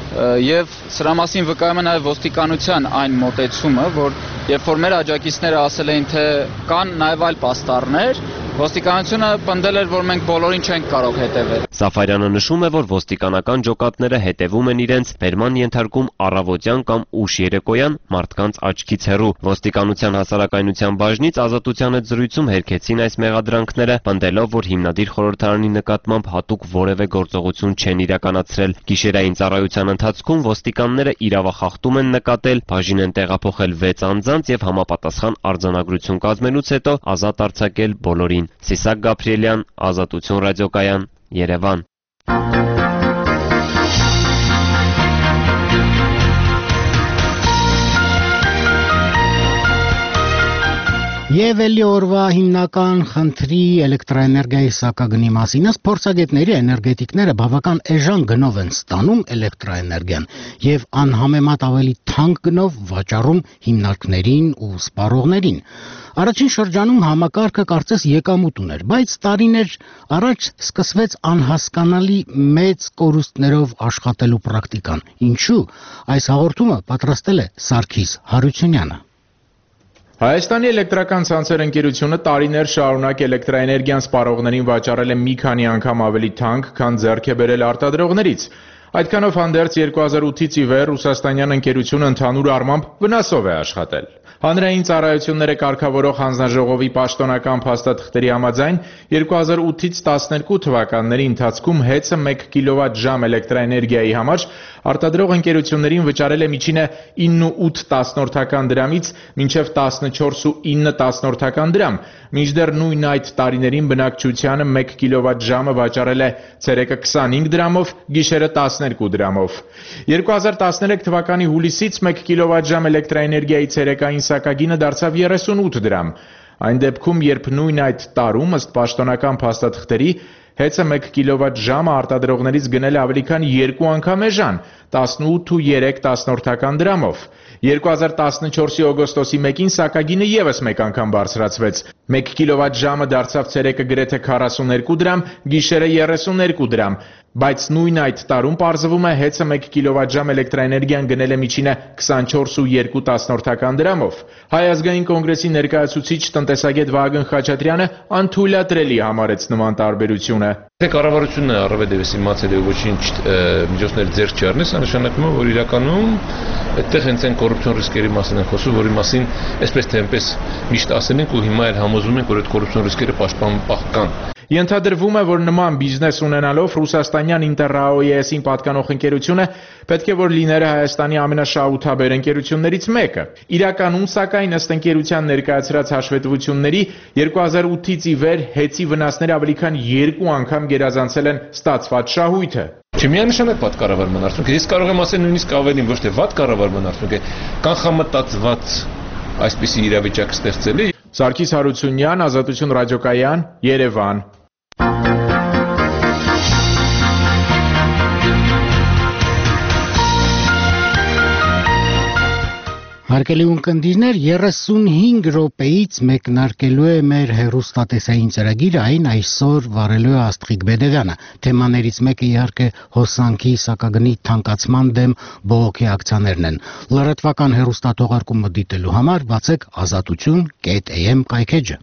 Եվ սրա մասին վկայում է նաև ոստիկանության այն մոտեցումը, որ երբ որ մեր աջակիցները ասել էին, թե կան նաև այլ պաստառներ, ոստիկանությունը պնդել էր, որ մենք բոլորին չենք կարող հետևել։ Սաֆարյանը նշում է, որ ոստիկանական ջոկատները հետևում են իրենց բերման ենթարկում առավոտյան կամ ուշ երեկոյան մարդկանց աչքից հեռու։ Ոստիկանության հասարակայնության բաժնից Ազատության հետ զրույցում հերքեցին այս մեղադրանքները, պնդելով, որ հիմնադիր խորհրդարանի նկատմամբ հատուկ որևէ գործողություն չեն իրականացրել։ Գիշերային ծառայության ընթացքում ոստիկանները իրավախախտում են նկատել, բաժին են տեղափոխել վեց անձանց եւ համապատասխան արձանագրություն կազմելուց հետո ազատ արձակել բոլորին։ Սիսակ Գաբրիելյան, Ազատություն ռադիոկայան, Երևան։ Եվ էլի օրվա հիմնական խնդրի էլեկտրաէներգիայի սակագնի մասին ըստ փորձագետների էներգետիկները բավական էժան գնով են ստանում էլեկտրաէներգիան եւ անհամեմատ ավելի թանկ գնով վաճառում հիմնարկներին ու սպառողներին։ Առաջին շրջանում համակարգը կարծես եկամուտ ուներ, բայց տարիներ առաջ սկսվեց անհասկանալի մեծ կորուստներով աշխատելու պրակտիկան։ Ինչու՞։ Այս հաղորդումը պատրաստել է Սարգիս Հարությունյանը։ Հայաստանի էլեկտրական ցանցեր ընկերությունը տարիներ շարունակ էլեկտրաէներգիան սպառողներին վաճառել է մի քանի անգամ ավելի թանկ, քան ձեռք է բերել արտադրողներից։ Այդքանով հանդերձ երկու հազար ութից ի վեր ռուսաստանյան ընկերությունը ընդհանուր առմամբ վնասով է աշխատել։ Հանրային ծառայությունները կարգավորող հանձնաժողովի պաշտոնական փաստաթղթերի համաձայն երկու հազար ութից տասներկու թվականների ընթացքում հեծը մեկ կիլովատ ժամ էլեկտրաէներգիայի համար արտադրող ընկերություններին վճարել է միջինը ինը ու ութ տասնորդական դրամից մինչև տասնչորս ու ինը տասնորդական դրամ, մինչդեռ նույն այդ տարիներին բնակչությանը մեկ կիլովատ ժամը վաճառել է ցերեկը քսանհինգ դրամով, գիշերը տասներկու դրամով։ երկու հազար տասներեք թվականի հուլիսից մեկ կիլովատ ժամ էլեկտրաէներգիայի ցերեկային սակագինը դարձավ երեսունութ դրամ։ Այն դեպքում, երբ նույն այդ տարում ըստ պաշտոնական փաստաթղթերի հեծը մեկ կիլովատ ժամը արտադրողներից գնել է ավելի քան երկու անգամ էժան, տասնութ ու երեք տասնորդական դրամով։ երկու հազար տասնչորսի օգոստոսի մեկին սակագինը եւս մեկ անգամ բարձրացվեց։ մեկ կիլովատ ժամը դարձավ ցերեկը գրեթե քառասուներկու դրամ, գիշերը երեսուներկու դրամ, բայց նույն այդ տարում պարզվում է հեծը մեկ կիլովատ ժամ էլեկտրաէներգիան գնել է միջինը քսանչորս ու երկու տասնորդական դրամով։ Հայ ազգային կոնգրեսի ներկայացուցիչ տնտեսագետ Վահագն Խաչատրյանը անթույլատրելի համարեց նման տարբերությունը։ Թե կառավարությունն է առավելևս իմացել է ոչինչ միջոցներ ձեռք չառնի, սա նշանակում է, որ իրականում այդտեղ հենց այն կոռուպցիոն ռիսկերի մասին են խոսում, որի մասին այսպես թե այնպես միշտ ասել ենք ու հիմա էլ համոզվում ենք, որ այդ կոռուպցիոն ռիսկերը պաշտպան կան։ Ենթադրվում է, որ նման բիզնես ունենալով ռուսաստանյան Ինտերրաոյեսին պատկանող ընկերությունը պետք է որ լիներ Հայաստանի ամենաշահութաբեր ընկերություններից մեկը։ Իրականում, սակայն, ըստ ընկերության ներկայացրած հաշվետվությունների երկու հազար ութից ի վեր հեծի վնասները ավելի քան երկու անգամ գերազանցել են ստացված շահույթը։ Չի միանշանակ վատ կառավարման արդյունք է։ Ես կարող եմ ասել նույնիսկ ավելին, ոչ թե վատ կառավարման արդյունք է, կանխամտածված այսպիսի իրավիճակ ստեղծել է։ Սարգիս Հարությունյան, Ազատություն ռադիոկայան, Երևան։ Հարգելի ունկնդիրներ, երեսունհինգ րոպեից մեկնարկելու է մեր հեռուստատեսային ծրագիրը, այն այսօր վարելու է Աստղիկ Բեդևյանը։ Թեմաներից մեկը իհարկե հոսանքի սակագնի թանկացման դեմ բողոքի ակցիաներն են։ Լրատվական հեռուստաթողարկումը դիտելու համար բացեք ազատություն կետ am կայքեջը։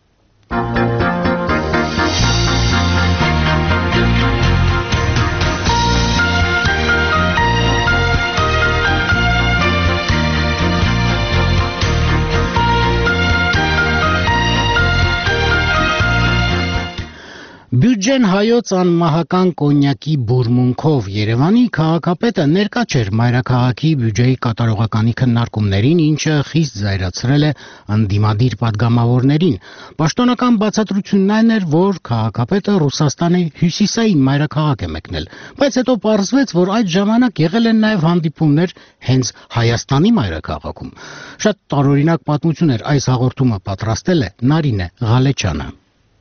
Բյուջեն հայոց անմահական կոնյակի բուրմունքով Երևանի քաղաքապետը ներկա չէր մայրաքաղաքի բյուջեի կատարողականի քննարկումներին, ինչը խիստ զայրացրել է ընդդիմադիր падգամավորներին։ Պաշտոնական բացատրությունն այն էր, որ քաղաքապետը Ռուսաստանի հյուսիսային մայրաքաղաք է մեկնել, բայց հետո պարզվեց, որ այդ ժամանակ եղել են նաև հանդիպումներ հենց Հայաստանի մայրաքաղաքում։ Շատ տարօրինակ պատմություն էր, այս հաղորդումը պատրաստել է Նարինե Ղալեչյանը։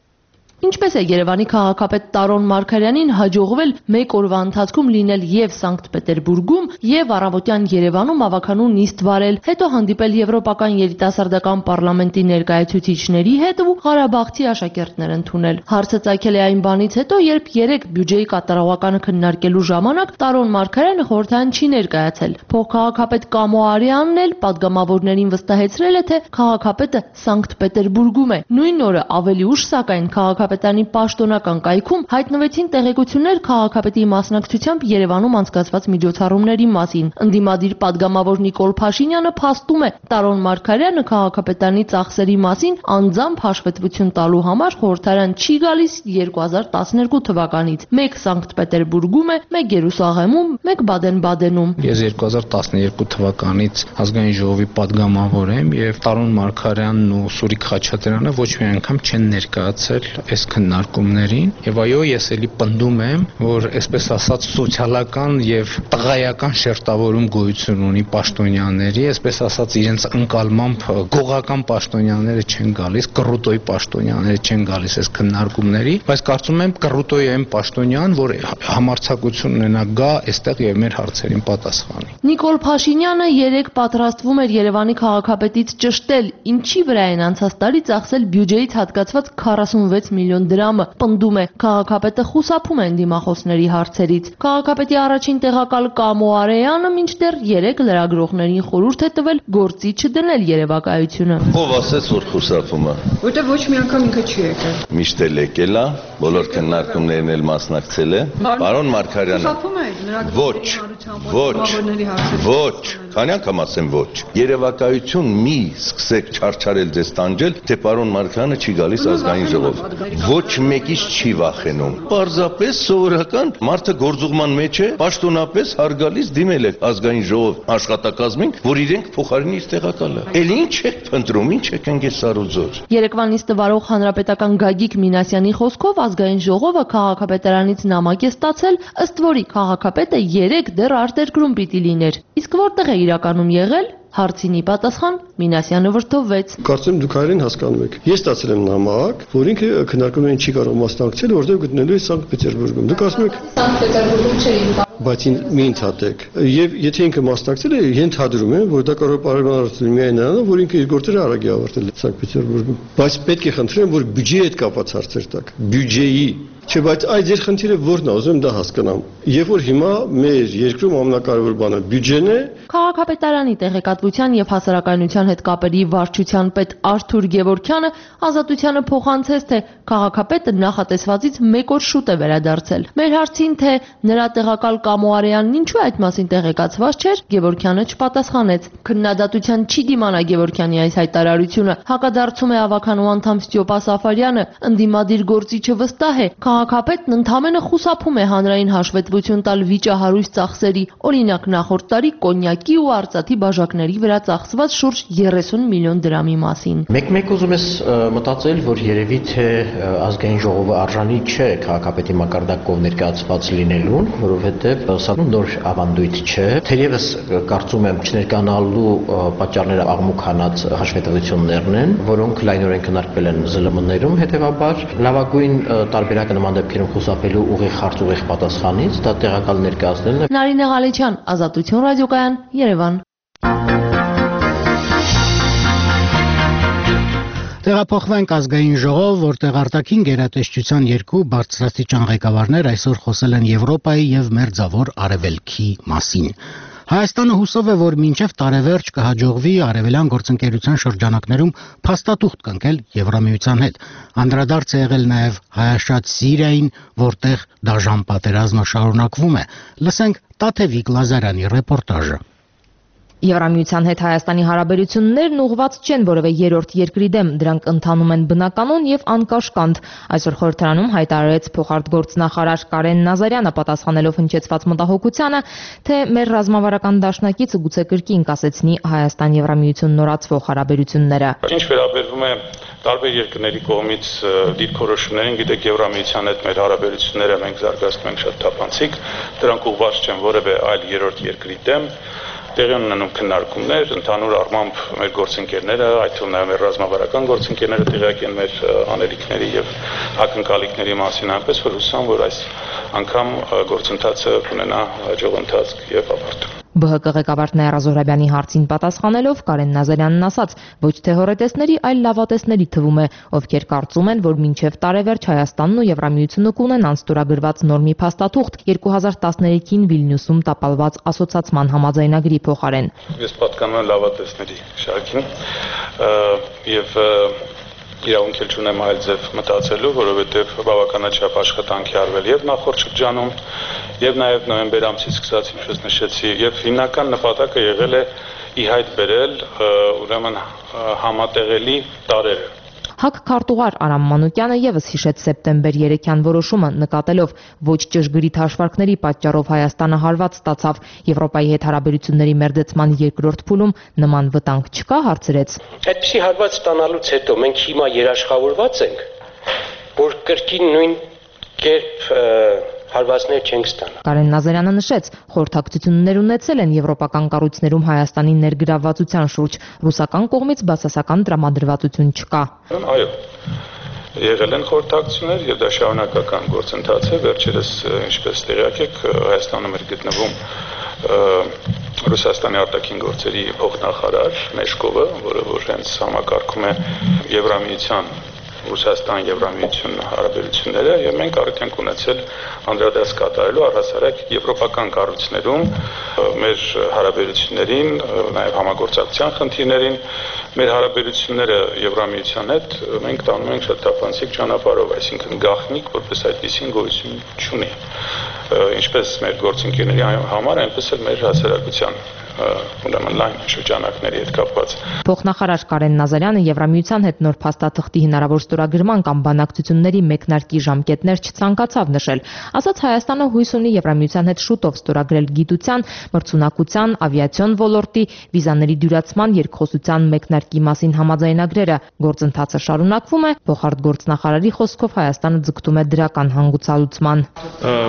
Ինչպես է Երևանի քաղաքապետ Տարոն Մարգարյանին հաջողվել մեկ օրվա ընթացքում լինել եւ Սանկտ Պետերբուրգում եւ առավոտյան Երևանում ավականու նիստ վարել, հետո հանդիպել եվրոպական երիտասարդական պարլամենտի ներկայացուցիչների հետ ու Ղարաբաղցի աշակերտներ ընդունել։ Հարցը ծագել է այն բանից հետո, երբ երեք բյուջեի կատարողականը քննարկելու ժամանակ Տարոն Մարգարյանը խորհրդային չի ներկայացել։ Փոխքաղաքապետ Կամո Արյանն էլ падգամավորներին վստահեցրել է, թե քաղաքապետը Սանկտ Պետերբուրգում է։ Նույն օրը ավելի ուշ, սակայն քաղաքապետանի պաշտոնական կայքում հայտնվեցին տեղեկություններ քաղաքապետի մասնակցությամբ Երևանում անցկացված միջոցառումների մասին։ Ընդդիմադիր падգամավոր Նիկոլ Փաշինյանը փաստում է, Տարոն Մարգարյանը քաղաքապետանի ծախսերի մասին անձամբ հաշվետվություն տալու համար խորհրդարան չի գալիս երկու հազար տասներկու թվականից։ Մեկ Սանկտ Պետերբուրգում է, մեկ Երուսաղեմում, մեկ Բադեն-Բադենում։ Ես երկու հազար տասներկու թվականից ազգային ժողովի падգամավոր եմ եւ Տարոն Մարգարյանն ու Սուրիկ Խաչատրյանը ոչ մի անգամ չեն ներկայացել այս քննարկումներին եւ այո ես էլի պնդում եմ որ այսպես ասած սոցիալական եւ տղայական շերտավորում գոյություն ունի պաշտոնյաների այսպես ասած իրենց ընկալմամբ գողական պաշտոնյաները չեն գալիս կռուտոյի պաշտոնյաները չեն գալիս այս քննարկումների բայց կարծում եմ կռուտոյի այն պաշտոնյան որ համարձակություն ունենա գա այստեղ եւ մեր հարցերին պատասխանի Նիկոլ Փաշինյանը երեք պատրաստվում էր Երևանի քաղաքապետից ճշտել ինչի վրա են անցած տարի ծախսել բյուջեից հատկացված քառասունվեց միլիոն դրամը, պնդում է քաղաքապետը խուսափում են դիմախոսների հարցերից։ Քաղաքապետի առաջին տեղակալ Կամո Արեյանը մինչդեռ երեք լրագրողներին խորհուրդ է տվել գործի չդնել երևակայությունը։ Ով ասեց որ խուսափում է։ Որտեղ ոչ մի անգամ ինքը չի եկել։ Միշտ էլ եկել է, բոլոր քննարկումներն էլ մասնակցել է։ Պարոն Մարգարյանը։ Խուսափում է Ոչ, ոչ, ոչ, քանի անգամ ասեմ ոչ։ Երևակայություն մի սկսեք չարչարել ձեզ տանջել, թե պարոն Մարգարյանը չի գալիս ազգային ժողով։ Ոչ մեկից չի վախենում։ Պարզապես սովորական մարդը գործուղման մեջ է, պաշտոնապես հարգալից դիմել է ազգային ժողով աշխատակազմին, որ իրենք փոխարինի իր տեղակալը։ Էլ ինչ եք փնտրում, ինչ եք ընկեսարուձոր։ Երեկվան նիստը վարող հանրապետական Գագիկ Մինասյանի խոսքով ազգային ժողովը քաղաքապետարանից նամակ է ստացել, ըստ որի քաղաքապետը երեք դեռ արտերկրում պիտի լիներ։ Իսկ որտեղ է իրականում եղել։ Հարցինի պատասխան Մինասյանը վրդովվեց։ Կարծեմ դուք այրեն հասկանում եք։ Ես ստացել եմ նամակ, որ ինքը քննարկումներին չի կարող մասնակցել, որտեղ գտնելու է Սանկտ Պետերբուրգում։ Դուք ասում եք Սանկտ Պետերբուրգում չէի։ Բայց մի ընդհատեք։ Եվ եթե ինքը մասնակցել է, ենթադրում եմ, որ դա կարող է պարզաբանվել միայն նրանով, որ ինքը իր գործերը արագ է ավարտել Սանկտ Պետերբուրգում։ Բայց պետք է խնդրեմ, որ բյուջեի հետ կապված հարցեր տաք։ Բյուջեի Չէ, բայց այդ ձեր խնդիրը որն է, ուզում դա հասկանամ։ Երբ որ հիմա մեր երկրում ամենակարևոր բանը բյուջեն է, Քաղաքապետարանի տեղեկատվության եւ հասարակայնության հետ կապերի վարչության պետ Արթուր Գևորգյանը ազատությանը փոխանցեց, թե քաղաքապետը նախատեսվածից մեկ օր շուտ է վերադարձել։ Մեր հարցին, թե նրա տեղակալ Կամո Արեյանն ինչու այդ մասին տեղեկացված չէր, Գևորգյանը չպատասխանեց։ Քննադատության չի դիմանա Գևորգյանի այս հայտարարությունը, հակադարձում է ավականու անդամ Ստյոպա Սաֆարյանը, ընդդիմադիր գործիչը վստահ է, քաղաքապետն ընդհանրապես խուսափում է հանրային հաշվետվություն տալ վիճահարույց ծախսերի, օրինակ նախորդ տարի կոնյակի ու արծաթի բաժակների վրա ծախսված շուրջ երեսուն միլիոն դրամի մասին։ Մեկ-մեկ ուզում ես մտածել, որ երևի թե ազգային ժողովը արժանի չէ քաղաքապետի մակարդակով ներկայացված լինելուն, որովհետև սա նոր ավանդույթ չէ։ Թերևս կարծում եմ չներկանալու պատճառները աղմուկանած հաշվետվություններն են, որոնք լայնորեն քննարկվել են զլմ ներում, հետևաբար լավագույն տարբերակը նման դեպքերում խուսափելու ուղիղ հարց ուղիղ պատասխանից դա տեղակալ ներկայացնելն է։ Նարինե Ղալեչյան, Ազատություն ռադիոկայան, Երևան։ Տեղափոխվենք ազգային ժողով, որտեղ արտաքին գերատեսչության երկու բարձրաստիճան ղեկավարներ այսօր խոսել են Եվրոպայի եւ Մերձավոր Արևելքի մասին։ Հայաստանը հուսով է, որ մինչև տարեվերջ կհաջողվի արևելյան գործընկերության շրջանակներում փաստաթուղթ կնքել Եվրամիության հետ։ Անդրադարձ է եղել նաև հայաշատ Սիրիային, որտեղ դաժան պատերազմը շարունակվում է։ Լսենք Տաթևիկ Լազարյանի ռեպորտաժը։ Եվրամիության հետ Հայաստանի հարաբերություններն ուղղված չեն որևէ երրորդ երկրի դեմ, դրանք ընթանում են բնականon եւ անկաշկանդ։ Այսօր խորհրդարանում հայտարարեց փոխարտգործնախարար Կարեն Նազարյանը, պատասխանելով հնչեցված մտահոգությանը, թե մեր ռազմավարական դաշնակիցը գուցե կրկին կասեցնի Հայաստան-Եվրամիություն նորացվող հարաբերությունները։ Ինչ վերաբերվում է տարբեր երկրների կողմից դիրքորոշումներին, գիտեք, Եվրամիության հետ մեր հարաբերությունները մենք զարգացնում ենք շատ թափանցիկ, դրանք ուղղված չեն որևէ այլ երրորդ երկրի դեմ։ Տեղի ունենում քննարկումներ, ընդհանուր առմամբ մեր գործընկերները, այդ թվում նաև մեր ռազմավարական գործընկերները տեղյակ են մեր անելիքների եւ ակնկալիքների մասին, այնպես որ հուսամ, որ այս անգամ գործընթացը կունենա հաջող ընթացք եւ ապարդյուն։ ԲՀԿ ղեկավար Նաիրա Զոհրաբյանի հարցին պատասխանելով Կարեն Նազարյանն ասաց, ոչ թե հոռետեսների, այլ լավատեսների թվում է, ովքեր կարծում են, որ մինչև տարեվերջ Հայաստանն ու Եվրամիությունը կունենան ստորագրված նորմի փաստաթուղթ երկու հազար տասներեքին Վիլնյուսում տապալված ասոցացման համաձայնագրի փոխարեն։ Ես պատկանում եմ լավատեսների շարքին եւ իրավունք էլ չունեմ այլ ձև մտածելու, որովհետև բավականաչափ աշխատանք է արվել եւ նախորդ շրջանում եւ նաեւ նոյեմբեր ամսից սկսած, ինչպես նշեցի, եւ հիմնական նպատակը եղել է ի հայտ բերել ուրեմն համատեղելի տարերը։ ՀԱԿ քարտուղար Արամ Մանուկյանը եւս հիշեց սեպտեմբեր երեքյան որոշումը, նկատելով ոչ ճշգրիտ հաշվարկների պատճառով Հայաստանը հարված ստացավ Եվրոպայի հետ հարաբերությունների մերձեցման երկրորդ փուլում նման վտանգ չկա, հարցրեց։ Այդպիսի հարված ստանալուց հետո մենք հիմա երաշխավորված ենք, որ կրկին նույն կերպ հարվածներ չենք ստանա։ Կարեն Նազարյանը նշեց, խորհրդակցություններ ունեցել են եվրոպական կառույցներում Հայաստանի ներգրավվածության շուրջ, ռուսական կողմից բացասական տրամադրվածություն չկա։ Այո, եղել են խորհրդակցություններ եւ դա շարունակական գործընթաց է, վերջերս ինչպես տեղյակ եք, Հայաստանում էր գտնվում Ռուսաստանի արտաքին գործերի փոխնախարար Մեշկովը, որը որ հենց համակարգում է Եվրամիության Ռուսաստան-Եվրամիություն հարաբերությունները եւ մենք արդեն ենք ունեցել անդրադարձ կատարելու առհասարակ եվրոպական կառույցներում մեր հարաբերություններին, նաեւ համագործակցության խնդիրներին, մեր հարաբերությունները Եվրամիության հետ մենք տանում ենք շատ թափանցիկ ճանապարհով, այսինքն գաղտնիք որպես այդպեսին գոյություն չունի։ Ինչպես մեր գործընկերների համար, այնպես էլ մեր հասարակության ուրեմն լայն շրջանակների հետ կապված։ Փոխնախարար Կարեն Նազարյանը Եվրամիության հետ նոր փաստաթղթի հնարավոր ստորագրման կամ բանակցությունների մեկնարկի ժամկետներ չցանկացավ նշել։ Ասաց Հայաստանը հույս ունի Եվրամիության հետ շուտով ստորագրել գիտության, մրցունակության, ավիացիոն ոլորտի, վիզաների դյուրացման, երկխոսության մեկնարկի մասին համաձայնագրերը։ Գործընթացը շարունակվում է, փոխարտգործնախարարի խոսքով Հայաստանը ձգտում է դրական հանգուցալուծման։ Գիտեք,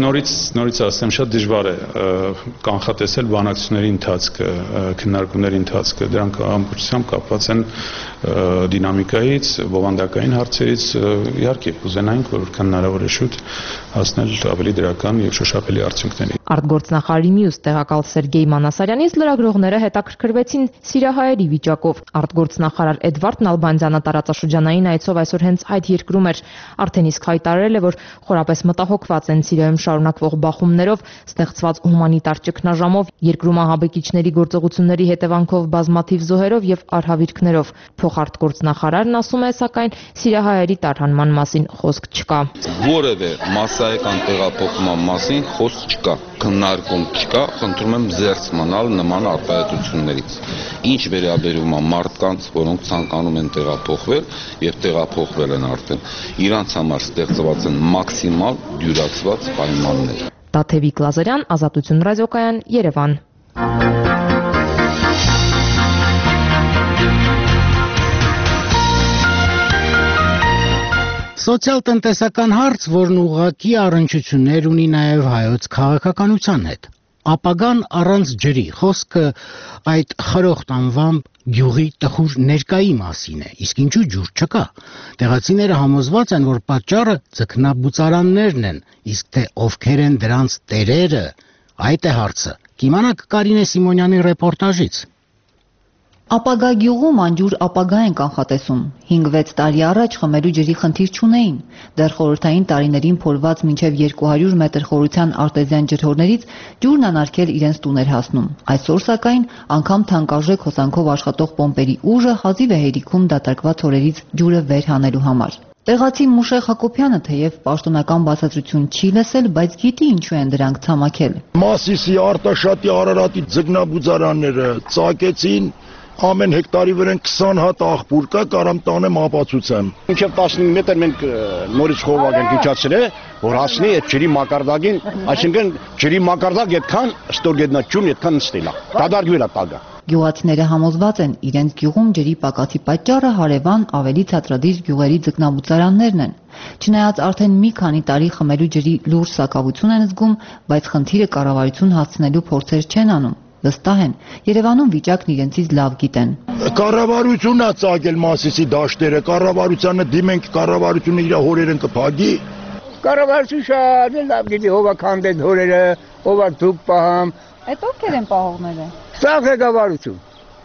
նորից նորից ասեմ, շատ դժվար է կանխատեսել բանակցությունների ընթացքը, քննարկումների ընթացքը, դրանք ամբողջությամբ կապված են դինամիկայից, բովանդակային հարցերից, իհարկե կուզենայինք, որ հնարավոր է շուտ հասնել ավելի դրական եւ շոշափելի արդյունքների։ Արտգործնախարարի մյուս տեղակալ Սերգեյ Մանասարյանից լրագրողները հետաքրքրվեցին սիրահայերի վիճակով։ Արտգործնախարար Էդվարդ Նալբանդյանը տարածաշրջանային այցով այսօր հենց այդ երկրում էր, արդեն իսկ հայտարարել է, որ խորապես մտահոգված են Սիրիայում շարունակվող բախումներով, ստեղծված հումանիտար ճգնաժամով, երկրում ահաբեկիչների գործողությունների հետևանքով բազմաթիվ զոհերով եւ արհավիրքներով։ Փոխարտգործնախարարն ասում է, սակայն սիրահայերի տարհանման մասին խոսք չկա։ Որևէ մասսայական տեղափոխման մասին խոսք չկա, քննարկում չկա, խնդրում եմ զերծ մնալ նման արտահայտություններից։ Ինչ վերաբերում է մարդկանց, որոնք ցանկանում են տեղափոխվել եւ տեղափոխվել են արդեն, իրանց համար ստեղծված են մաքսիմալ դյուրացված պայմաններ։ Տաթևիկ Լազարյան, Ազատություն ռադիոկայան, Երևան։ Սոցիալ-տնտեսական հարց, որն ուղղակի առնչություններ ունի նաև հայոց քաղաքականության հետ։ Ապագան առանց ջրի, խոսքը այդ խրոխտ անվամբ գյուղի տխուր ներկայի մասին է, իսկ ինչու ջուր չկա։ Տեղացիները համոզված են, որ պատճառը ձկնաբուծարաններն են, իսկ թե ովքեր են դրանց տերերը, այդ է հարցը։ Կիմանաք Կարինե Սիմոնյանի ռեպորտաժից։ Ապագա գյուղում անջուր ապագա են կանխատեսում։ հինգ-վեց տարի առաջ խմելու ջրի խնդիր չունեին։ Դեռ խորհրդային տարիներին փորված մինչև երկու հարյուր մետր խորության արտեզյան ջրհորներից ջուրն անարգել իրենց տուներ հասնում։ Այսօր սակայն անգամ թանկարժեք հոսանքով աշխատող պոմպերի ուժը հազիվ է հերիքում դատարկված հորերից ջուրը վեր հանելու համար։ Տեղացի Մուշեղ Հակոբյանը թեև պաշտոնական բացատրություն չի լսել, բայց գիտի ինչու են դրանք ցամաքել։ Մասիսի, Արտաշատի, Արարատի ձկնաբուծարանները ծակեցին, ամեն հեկտարի վրա քսան հատ աղբյուր կա, կարամ տանեմ ապացուցեմ։ Մինչև տասնհինգ մետր մենք նորից խողովակ ենք իջացրել է, որ հասնի այդ ջրի մակարդակին, այսինքն ջրի մակարդակ այդքան ստորգետնաճյուն այդքան նստելա։ Դադարվել է տագը։ Գյուղացիները համոզված են, իրենց գյուղում ջրի պակասի պատճառը հարևան ավելի ցածրադիր գյուղերի ձկնաբուծարաններն են։ Չնայած արդեն մի քանի տարի խմելու ջրի լուրջ սակավություն են զգում, բայց խնդիրը կառավարություն հասցնելու փորձեր չեն անում։ Վստահ են, Երևանում վիճակն իրենցից լավ գիտեն։ Կառավարությունն է ծագել Մասիսի դաշտերը, կառավարությանը դիմենք, կառավարությունը իր հորերն կփակի։ Կառավարությունը շատ լավ գիտի ով է քանդել հորերը, ով է դուք պահամ։ Այդ ովքեր են պահողները։ Սա ղեկավարություն։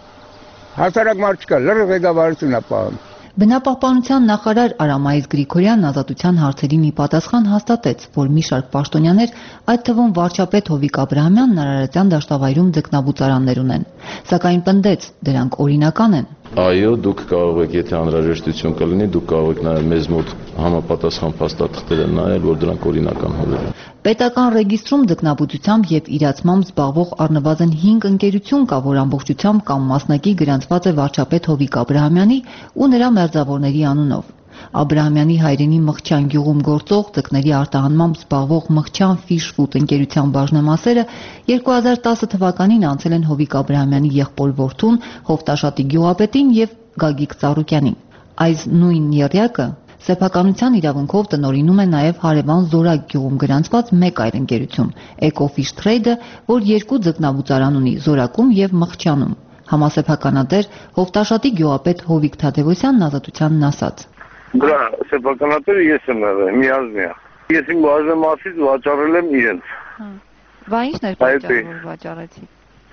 Հասարակ մարդ չկա, լրիվ ղեկավարությունն է պահում։ Բնապահպանության նախարար Արամայիս Գրիգորյանն ազատության հարցերին ի պատասխան հաստատեց, որ մի շարք պաշտոնյաներ, այդ թվում վարչապետ Հովիկ Աբրահամյանն Արարատյան դաշտավայրում ձկնաբուծարաններ ունեն, սակայն պնդեց, դրանք օրինական են։ Այո, դուք կարող եք, եթե անհրաժեշտություն կլինի, դուք կարող եք նաև մեզ մոտ համապատասխան փաստաթղթերը նայել, որ դրանք օրինական հորեր են։ Պետական ռեգիստրում ձկնաբուծությամբ եւ իրացմամբ զբաղվող առնվազն հինգ ընկերություն կա, որ ամբողջությամբ կամ մասնակի գրանցված է վարչապետ Հովիկ Աբրահամյանի ու նրա մերձավորների անունով։ Աբրահամյանի հայրենի Մղչյան գյուղում գործող ձկների արտահանմամբ զբաղվող Մղչյան Ֆիշ-ֆուդ ընկերության բաժնեմասերը երկու հազար տասը թվականին անցել են Հովիկ Աբրահամյանի եղբոր որդուն, Հովտաշատի գյուղապետին եւ Գագիկ Ծառուկյանին։ Այս նույն եռյակը սեփականության իրավունքով տնօրինում է նաև հարևան Զորակ գյուղում գրանցված մեկ այլ ընկերություն՝ Ecofish Trade-ը, որ երկու ձկնաբուծարան ունի Զորակում եւ Մղչյանում։ Համասեփականատեր Հովտաշատի գյուղապետ Հովիկ Թադևոսյանն ազատությանն ասաց. Դրա սեփականատերը ես եմ եղել, միազնյա։ Ես իմ բաժնեմասից վաճառել եմ իրենց։ Բա ի՞նչն էր պատճառը, որ վաճառեցի։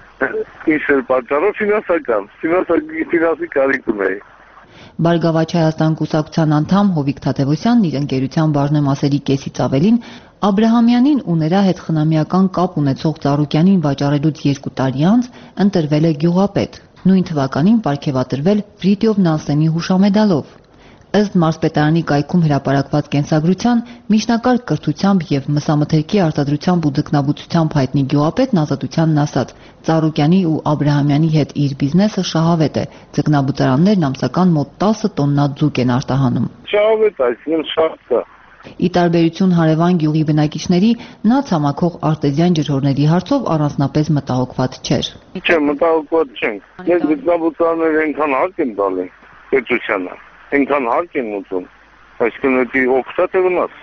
Ինչ էր պատճառը ֆինանսական, ֆինանսի կարիք ունեի։ Բարգավաճ Հայաստան կուսակցության անդամ Հովիկ Թադևոսյանն իր ընկերության բաժնեմասերի կեսից ավելին Աբրահամյանին ու նրա հետ խնամիական կապ ունեցող Ծառուկյանին վաճառելուց երկու տարի անց ընտրվել է գյուղապետ։ Նույն թվականին պարգևատրվել Ֆրիտյոֆ Նանսենի հուշամեդալով։ Ըստ մարզպետարանի կայքում հրապարակված կենսագրության, միջնակարգ կրթությամբ եւ մսամթերքի արտադրությամբ ու ձկնաբուծությամբ հայտնի գյուղապետն ազատությանն ասաց. Ծառուկյանի ու Աբրահամյանի հետ իր բիզնեսը շահավետ է։ Ձկնաբուծարաններն ամսական մոտ տասը տոննա ձուկ են արտահանում։ Շահավետ, այսինքն շատ կա։ Ի տարբերություն հարևան գյուղի բնակիչների, նա ցամաքող արտեզյան ջրհորների հարցով առանձնապես մտահոգված չէր։ Չէ, մտահոգված չենք։ Մենք ձկնաբուծարանները այնքան հարկ են տալի պետությանը, այնքան հարկ են ուտում, այսինքն դա օգտատ է վնաս։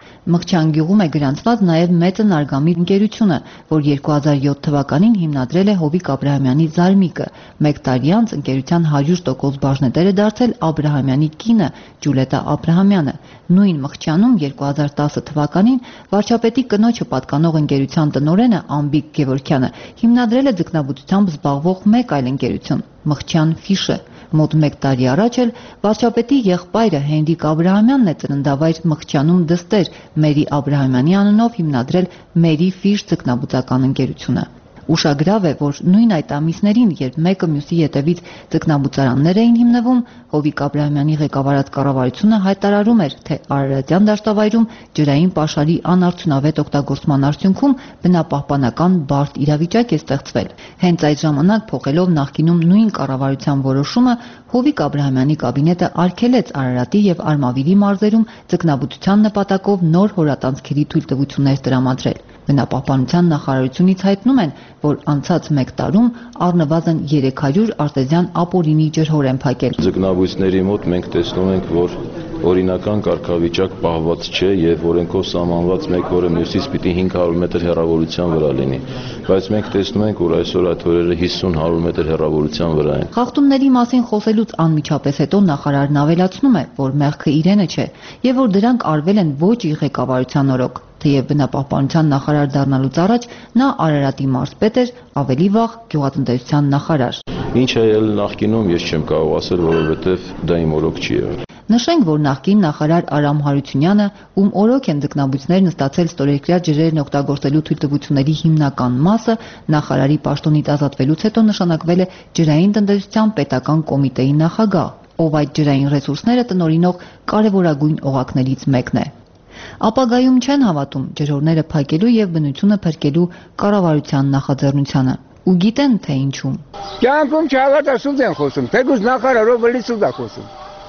Մղջան գյուղում է գրանցված նաև Մեծն Արգամիր ընկերությունը, որ երկու հազար յոթ թվականին հիմնադրել է Հովիկ Աբրահամյանի Զարմիկը։ Մեկ տարի անց ընկերության հարյուր տոկոս բաժնետեր է դարձել Աբրահամյանի կինը Ջուլետա Աբրահամյանը։ Նույն Մղջանում երկու հազար տասը թվականին վարչապետի կնոջը պատկանող ընկերության տնօրենը Ամբիկ Գևորգյանը հիմնադրել է ձկնաբուծությամբ զբաղվող մեկ այլ ընկերություն՝ Մղջան Ֆիշը։ Մոտ մեկ տարի առաջ էլ վարչապետի եղբայրը Հենրիկ Աբրահամյանն է ծննդավայր Մղջանում դստեր Մերի Աբրահամյանի անունով հիմնադրել Մերի Ֆիշ ձկնաբուծական ընկերությունը։ Ուշագրավ է, որ նույն այդ ամիսներին, երբ մեկը մյուսի ետևից ձկնաբուծարաններ էին հիմնվում, Հովիկ Աբրահամյանի ղեկավարած կառավարությունը հայտարարում էր, թե Արարատյան դաշտավայրում ջրային պաշարի անարդյունավետ օգտագործման արդյունքում բնապահպանական բարդ իրավիճակ է ստեղծվել։ Հենց այդ ժամանակ, փոխելով նախկինում նույն կառավարության որոշումը, Հովիկ Աբրահամյանի կաբինետը արգելեց Արարատի եւ Արմավիրի մարզերում ձկնաբուծության նպատակով նոր հորատանցքերի թույլտվություններ տրամադրել։ Բնապահպանության նախարարությունից հայտնում են, որ անցած մեկ տարում առնվազն երեք հարյուր արտեզյան ապօրինի ջրհոր են փակել։ Ձկնաբույսների մոտ մենք տեսնում ենք, որ օրինական կարգավիճակ պահված չէ եւ օրենքով սահմանված մեկ հորը մյուսից պիտի հինգ հարյուր մետր հեռավորության վրա լինի, բայց մենք տեսնում ենք, որ այսօր այդ հորերը հիսուն հարյուր մետր հեռավորության վրա են։ Խախտումների մասին խոսելուց անմիջապես հետո նախարարն ավելացնում է, որ մեղքը իրենը չէ եւ որ դրանք արվել են ոչ իր ղեկավարության օրոք։ Թեև բնապահպանության նախարար դառնալուց առաջ նա Արարատի մարզպետ էր, ավելի վաղ գյուղատնտեսության նախարար։ Ինչ է ել նախկինում, ես չեմ կարող ասել, որովհետև դա իմ օրոք չի եղել։ Նշենք, որ նախկին նախարար Արամ Հարությունյանը, ում օրոք են ձկնաբույսներն ստացել ստորերկրյա ջրերն օգտագործելու թույլտվությունների հիմնական մասը, նախարարի պաշտոնից ազատվելուց հետո նշանակվել է ջրային տնտեսության պետական կոմիտեի նախագահ, ով այդ ջրային ռեսուրսները տնօրինող կարևորագույն օղակներից մեկն է։ Ապագայում չեն հավատում ջրհորները փակելու եւ բնությունը փրկելու կառավարության նախաձեռնությանը։ Ու գիտեն, թե ինչու։ Կյանքում չհավատասուտ են խոսում, թեկուզ նախարարով լի սուտ է խոսում։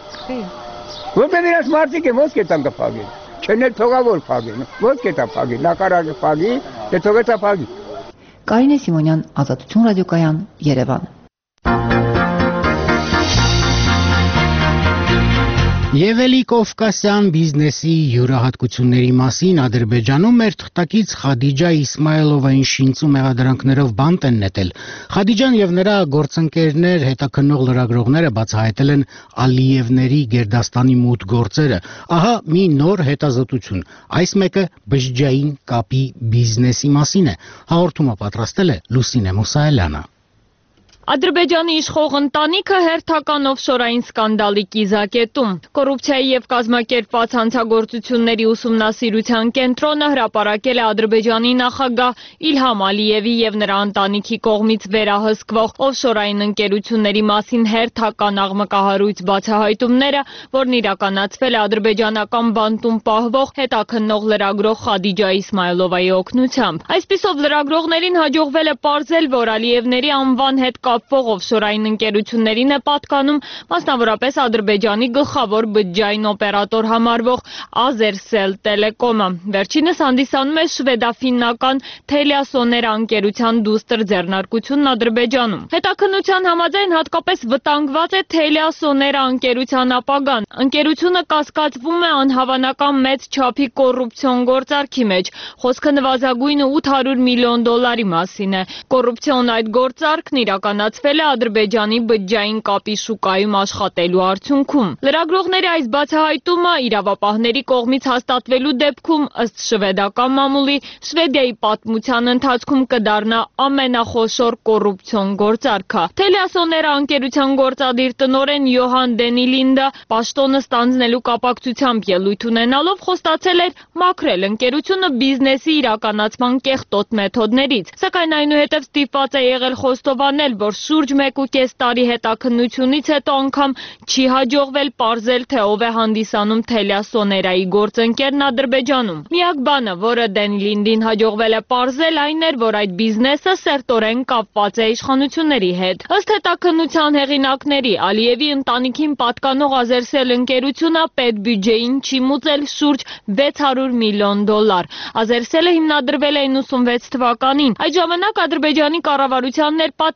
Որտեղ իրաց մարդիկ են ոսկե տան կփակեն։ Չեն էլ թողավոր փակեն, ոսկե տա փակի, նախարարը փակի, դե թողեցա փակի։ Կարինե Սիմոնյան, Ազատություն ռադիոկայան, Երևան։ Եվ էլի կովկասյան բիզնեսի յուրահատկությունների մասին Ադրբեջանում մեր թղթակից Խադիջա Իսմայելովային շինծու մեղադրանքներով բանտ են նետել։ Խադիջան եւ նրա գործընկերներ հետաքննող լրագրողները բացահայտել են Ալիևների Գերդաստանի մութ գործերը։ Ահա մի նոր հետազոտություն։ Այս մեկը բջջային կապի բիզնեսի մասին է։ Հաղորդումը պատրաստել է Լուսինե Մուսայելյանը։ Ադրբեջանի իշխող ընտանիքը հերթական օֆշորային սկանդալի կիզակետում։ Կոռուպցիայի եւ կազմակերպված հանցագործությունների ուսումնասիրության կենտրոնը հրապարակել է Ադրբեջանի նախագահ Իլհամ Ալիևի եւ նրա ընտանիքի կողմից վերահսկվող օֆշորային ընկերությունների մասին հերթական աղմկահարույց բացահայտումները, որն իրականացվել է ադրբեջանական բանտում պահվող հետաքննող լրագրող Խադիջա Իսմայելովայի օգնությամբ։ Այսպիսով լրագրողներին հաջողվել է պարզել, որ Ալիևների անվան հետ կապվող օֆշորային ընկերություններին է պատկանում մասնավորապես Ադրբեջանի գլխավոր բջջային օպերատոր համարվող Ազերսել Տելեկոմը։ Վերջինս հանդիսանում է շվեդաֆիննական Թելիասոներ ընկերության դուստր ձեռնարկությունն Ադրբեջանում։ Հետաքննության համաձայն հատկապես վտանգված է Թելիասոներ ընկերության ապագան։ Ընկերությունը կասկածվում է անհավանական մեծ չափի կոռուպցիոն գործարքի մեջ։ Խոսքը նվազագույնը ութ հարյուր միլիոն դոլարի մասին է։ Կոռուպցիոն այդ գործարքն իրականացվել է Ադրբեջանի բջջային կապի շուկայում աշխատելու արդյունքում։ Լրագրողների այս բացահայտումը իրավապահների կողմից հաստատվելու դեպքում ըստ շվեդական մամուլի Շվեդիայի պատմության ընթացքում կդառնա ամենախոշոր կոռուպցիոն գործարքը։ Թելիասոները ընկերության գործադիր տնօրեն Յոհան Դենիլինդը պաշտոնը ստանձնելու կապակցությամբ ելույթ ունենալով խոստացել էր մաքրել ընկերությունը բիզնեսի իրականացման կեղտոտ մեթոդներից, սակայն այնուհետև ստիպված է եղել խոստովանել, որ շուրջ մեկ ու կես տարի հետաքննությունից հետո անգամ չի հաջողվել պարզել, թե ով է հանդիսանում Թելիասոներայի գործընկերն Ադրբեջանում։ Միակ բանը, որը Դենիլինդին հաջողվել է պարզել, այն էր, որ այդ բիզնեսը սերտորեն կապված է իշխանությունների հետ։ Ըստ հետաքննության հեղինակների, Ալիևի ընտանիքին պատկանող Ազերսել ընկերությունը պետբյուջեին չի մուծել շուրջ վեց հարյուր միլիոն դոլար։ Ազերսելը հիմնադրվել է իննսունվեց թվականին։ Այդ ժամանակ Ադրբեջանի կառավարությանն էր պատկանում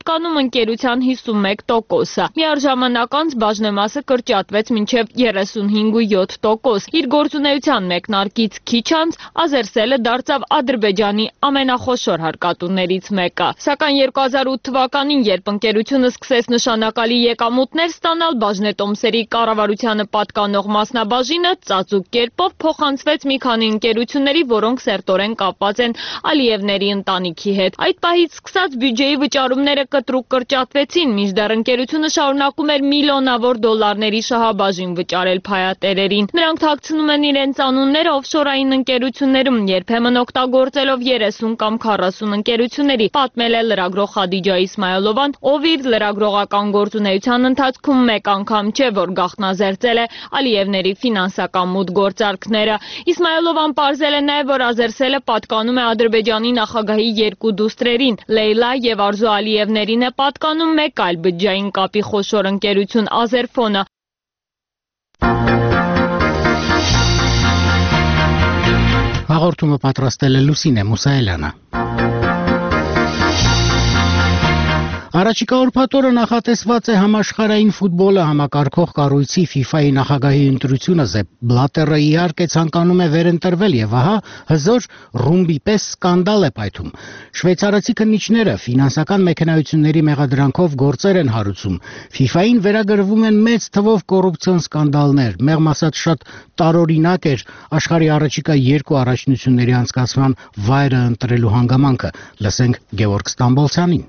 ընկերության հիսունմեկ տոկոսը։ Միառժամանակ անց բաժնեմասը կրճատվեց մինչև երեսունհինգ ու յոթ տոկոս։ Իր գործունեության մեկնարկից քիչ անց Ազերսելը դարձավ Ադրբեջանի ամենախոշոր հարկատուներից մեկը։ Սակայն երկու հազար ութ թվականին, երբ ընկերությունը սկսեց նշանակալի եկամուտներ ստանալ, բաժնետոմսերի կառավարությանը պատկանող մասնաբաժինը ծածուկ կերպով փոխանցվեց մի քանի ընկերությունների, որոնք սերտորեն կապված են Ալիևների ընտանիքի հետ։ Այդ պահից սկսած բյուջեի վճարումները կտրուկ կրճատվեցին, մինչդեռ ընկերությունը շարունակում էր միլիոնավոր դոլարների շահաբաժին վճարել փայատերերին։ Նրանք թաքցնում են իրենց անունները օֆշորային ընկերություններում, երբեմն օգտագործելով երեսուն կամ քառասուն ընկերությունների, պատմել է լրագրող Խադիջա Իսմայելովան, ով իր լրագրողական գործունեության ընթացքում մեկ անգամ չէ, որ գաղտնազերծել է Ալիևների ֆինանսական մուտք գործարքները։ Իսմայելովան պարզել է նաև, որ Ազերսելը պատկանում է Ադրբեջանի նախագահի երկու դուստրերին, Լեյլա եւ Արզու Ալիևներին է պատկանում մեկ այլ բջջային կապի խոշոր ընկերություն Ազերֆոնը։ Հաղորդումը պատրաստել է Լուսինե Մուսայելյանը։ Առաջիկա ուրբաթ-օրը նախատեսված է համաշխարհային ֆուտբոլը համակարգող կառույցի ֆիֆայի նախագահի ընտրությունը։ Սեփ Բլատերը իհարկե ցանկանում է վերընտրվել եւ ահա հզոր ռումբի պես սկանդալ է պայթում։ Շվեյցարացի քննիչները ֆինանսական մեքենայությունների մեղադրանքով գործեր են հարուցում։ ֆիֆային վերագրվում են մեծ թվով կոռուպցիոն սկանդալներ։ Մեղմ ասած շատ տարօրինակ էր աշխարհի առաջիկա երկու առաջնությունների անցկացման վայրը ընտրելու հանգամանքը։ Լսենք Գևորգ Ստամբոլցյանին։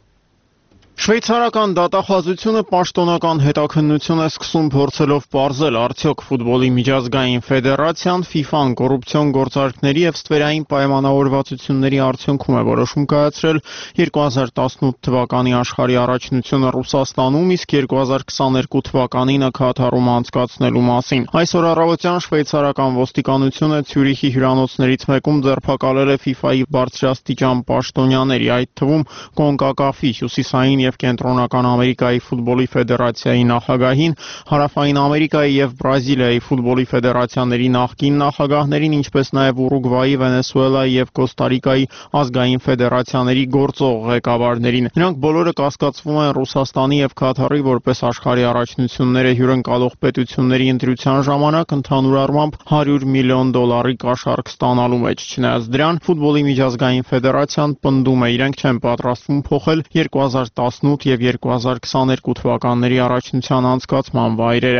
Շվեյցարական դատախազությունը պաշտոնական հետաքննություն է սկսում փորձելով պարզել, արդյոք ֆուտբոլի միջազգային ֆեդերացիան ֆիֆան կոռուպցիոն գործարքների եւ ստվերային պայմանավորվածությունների արդյունքում է որոշում կայացրել երկու հազար տասնութ թվականի աշխարհի առաջնությունը Ռուսաստանում, իսկ երկու հազար քսաներկու թվականինը Քաթարում անցկացնելու մասին։ Այսօր առավոտյան շվեյցարական ոստիկանությունը Ցյուրիխի հյուրանոցներից մեկում ձերբակալել է ֆիֆայի բարձրաստիճան պաշտոնյաների, այդ թվում CONCACAF-ի հյուսիսային եւ Կենտրոնական Ամերիկայի ֆուտբոլի ֆեդերացիայի նախագահին, Հարավային Ամերիկայի եւ Բրազիլիայի ֆուտբոլի ֆեդերացիաների նախկին նախագահներին, ինչպես նաեւ Ուրուգվայի, Վենեսուելայի եւ Կոստարիկայի ազգային ֆեդերացիաների գործող ղեկավարներին։ Նրանք բոլորը կասկածվում են Ռուսաստանի եւ Քաթարի որպես աշխարհի առաջնությունները հյուրընկալող պետությունների ընտրության ժամանակ ընդհանուր առմամբ հարյուր միլիոն դոլարի կաշառք ստանալու մեջ։ Չնայած դրան, ֆուտբոլի միջազգային ֆեդերացիան պնդում է, իրենք չեն պատրաստվում փոխել երկու հազար տասնութ եւ երկու հազար քսաներկու թվականների առաջնության անցկացման վայրերը։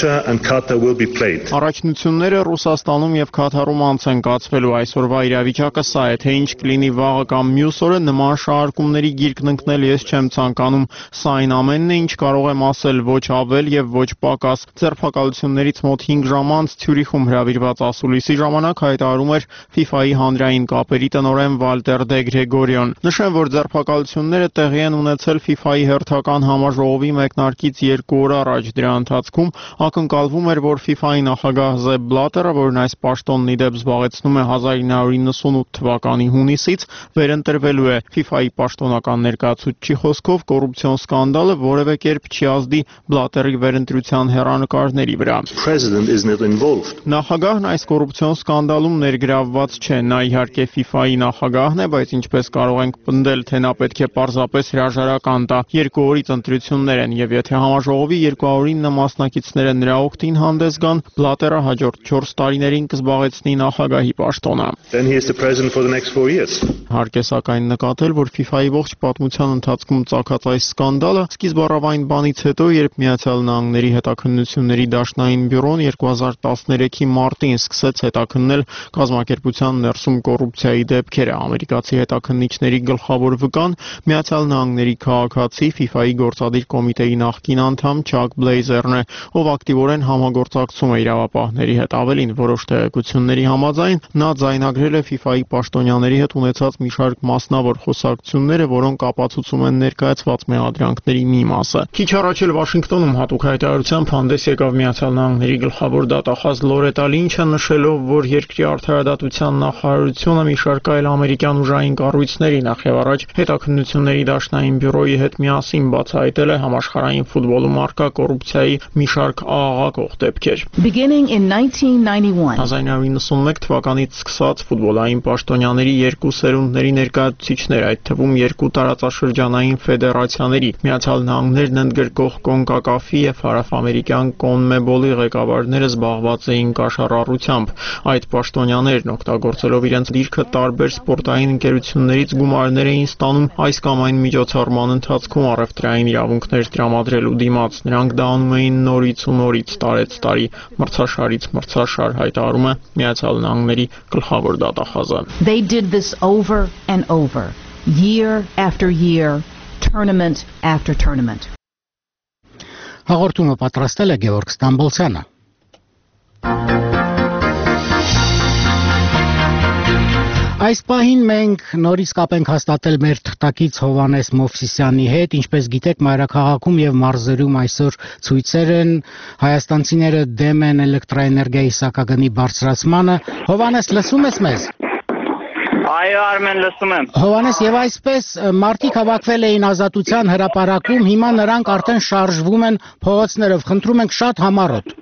Առաջնությունները Ռուսաստանում եւ Քաթարում անց են կացվելու։ Այսօրվա իրավիճակը սա է, թե ինչ կլինի վաղը կամ մյուս օրը նման շահարկումների գիրկն ընկնել ես չեմ ցանկանում։ Սա այն ամենն է, ինչ կարող եմ ասել, ոչ ավել եւ ոչ պակաս։ Ձերբակալություններից մոտ հինգ ժամ անց Ցյուրիխում հրավիրված ասուլիսի ժամանակ հայտարարում էր ֆիֆայի հանրային կապերի տնօրեն Վալտեր դե Գրեգորիոն։ Նշեմ, որ ձերբակալությունները տեղի են ունեցել ֆիֆայի հերթական համաժողովի մեկնարկից երկու օր առաջ։ Դրա ընթացքում ակնկալվում էր, որ ֆիֆայի նախագահ Սեփ Բլատերը, որն այս պաշտոնն ի դեպ զբաղեցնում է հազար ինը հարյուր նվաթ թվականի հունիսից, վերընտրվելու է։ ֆիֆայի պաշտոնական ներկայացուցչի խոսքով կոռուպցիոն սկանդալը որևէ կերպ չի ազդի Բլատերի վերընտրության հեռանկարների վրա։ Նախագահն այս կոռուպցիոն սկանդալում ներգրավված չէ։ Նա իհարկե ֆիֆայի նախագահն է, բայց ինչպես կարող ենք պնդել, թե նա պետք է պարզապես հրաժարական տա։ Երկու օրից ընտրություններ են եւ եթե համաժողովի երկու հարյուր ինը մասնակիցները նրա օգտին հանդես գան, Բլատերը հաջորդ չորս տարիներին կզբաղեցնի նախագահի պաշտոնը։ Հարկ է սակայն նկատել, որ ֆիֆայի ողջ պատմության ընթացքում ծագած այս սկանդալը սկիզբ առավ այն բանից հետո, երբ Միացյալ Նահանգների հետաքննությունների դաշնային բյուրոն երկու հազար տասներեքի մարտին սկսեց հետաքննել կազմակերպության ներսում կոռուպցիայի դեպքերը։ Ամերիկացի հետաքննիչների գլխավոր վկան Միացյալ Նահանգների քաղաքացի ֆիֆայի գործադիր կոմիտեի նախկին անդամ Չակ Բլեյզերն է, ով ակտիվորեն համագործակցում է իրավապահների հետ։ Ավելին, որոշ տեղեկությունների համաձայն նա ձայնագրել է ֆիֆայի պաշտոնյաների հետ ունեցած մի շարք մասնավոր խոսակցությունները, որոնք ապացուցում են ներկայացված մեղադրանքների մի մասը։ Քիչ առաջ էլ Վաշինգտոնում հատուկ հայտարարությամբ հանդես եկավ Միացյալ Նահանգների գլխավոր դատախազ Լորետա Լինչը, նշելով, որ երկրի արդարադատության նախարարությունը մի շարք այլ ամերիկյան ուժային կառույցների, նախ եւ առաջ հետաքննությունների դաշնային բյուրոյի ՈՒՆԵՍԿՕ-ի հետ միասին բացահայտել է համաշխարհային ֆուտբոլում առկա կոռուպցիայի մի շարք աղաղակող դեպքեր։ հազար նույնսուն իննսունմեկ թվականից սկսած ֆուտբոլային պաշտոնյաների երկու սերունդների ներկայացուցիչներ, այդ թվում երկու տարածաշրջանային ֆեդերացիաների, Միացյալ Նահանգներն ընդգրկող CONCACAF-ի եւ հարավամերիկյան CONMEBOL-ի ղեկավարները զբաղված էին կաշառառությամբ։ Այդ պաշտոնյաներն օգտագործելով իրենց դիրքը տարբեր սպորտային ընկերություններից գումարներ էին ստանում այս կամ այն միջոցառման ընթացքում առևտրային իրավունքներ տրամադրելու դիմաց։ Նրանք դա անում էին նորից ու նորից, տարեց տարի, մրցաշարից մրցաշար, հայտարարում է Միացյալ Նահանգների գլխավոր դատախազը։ They did this over and over, year after year, tournament after tournament. Հաղորդումը պատրաստել է Գևորգ Ստամբոլցյանը։ Այս պահին մենք նորից կապ ենք հաստատել մեր թղթակից Հովհաննես Մովսիսյանի հետ, ինչպես գիտեք, մայրաքաղաքում եւ մարզերում այսօր ցույցեր են, հայաստանցիները դեմ են էլեկտրաէներգիայի սակագնի բարձրացմանը։ Հովհաննես, լսում ես մեզ։ Այո, Արմեն, լսում եմ։ Հովհաննես, եւ այսպես մարդիկ հավաքվել էին Ազատության հրապարակում, հիմա նրանք արդեն շարժվում են փողոցներով, խնդրում ենք շատ համառոտ։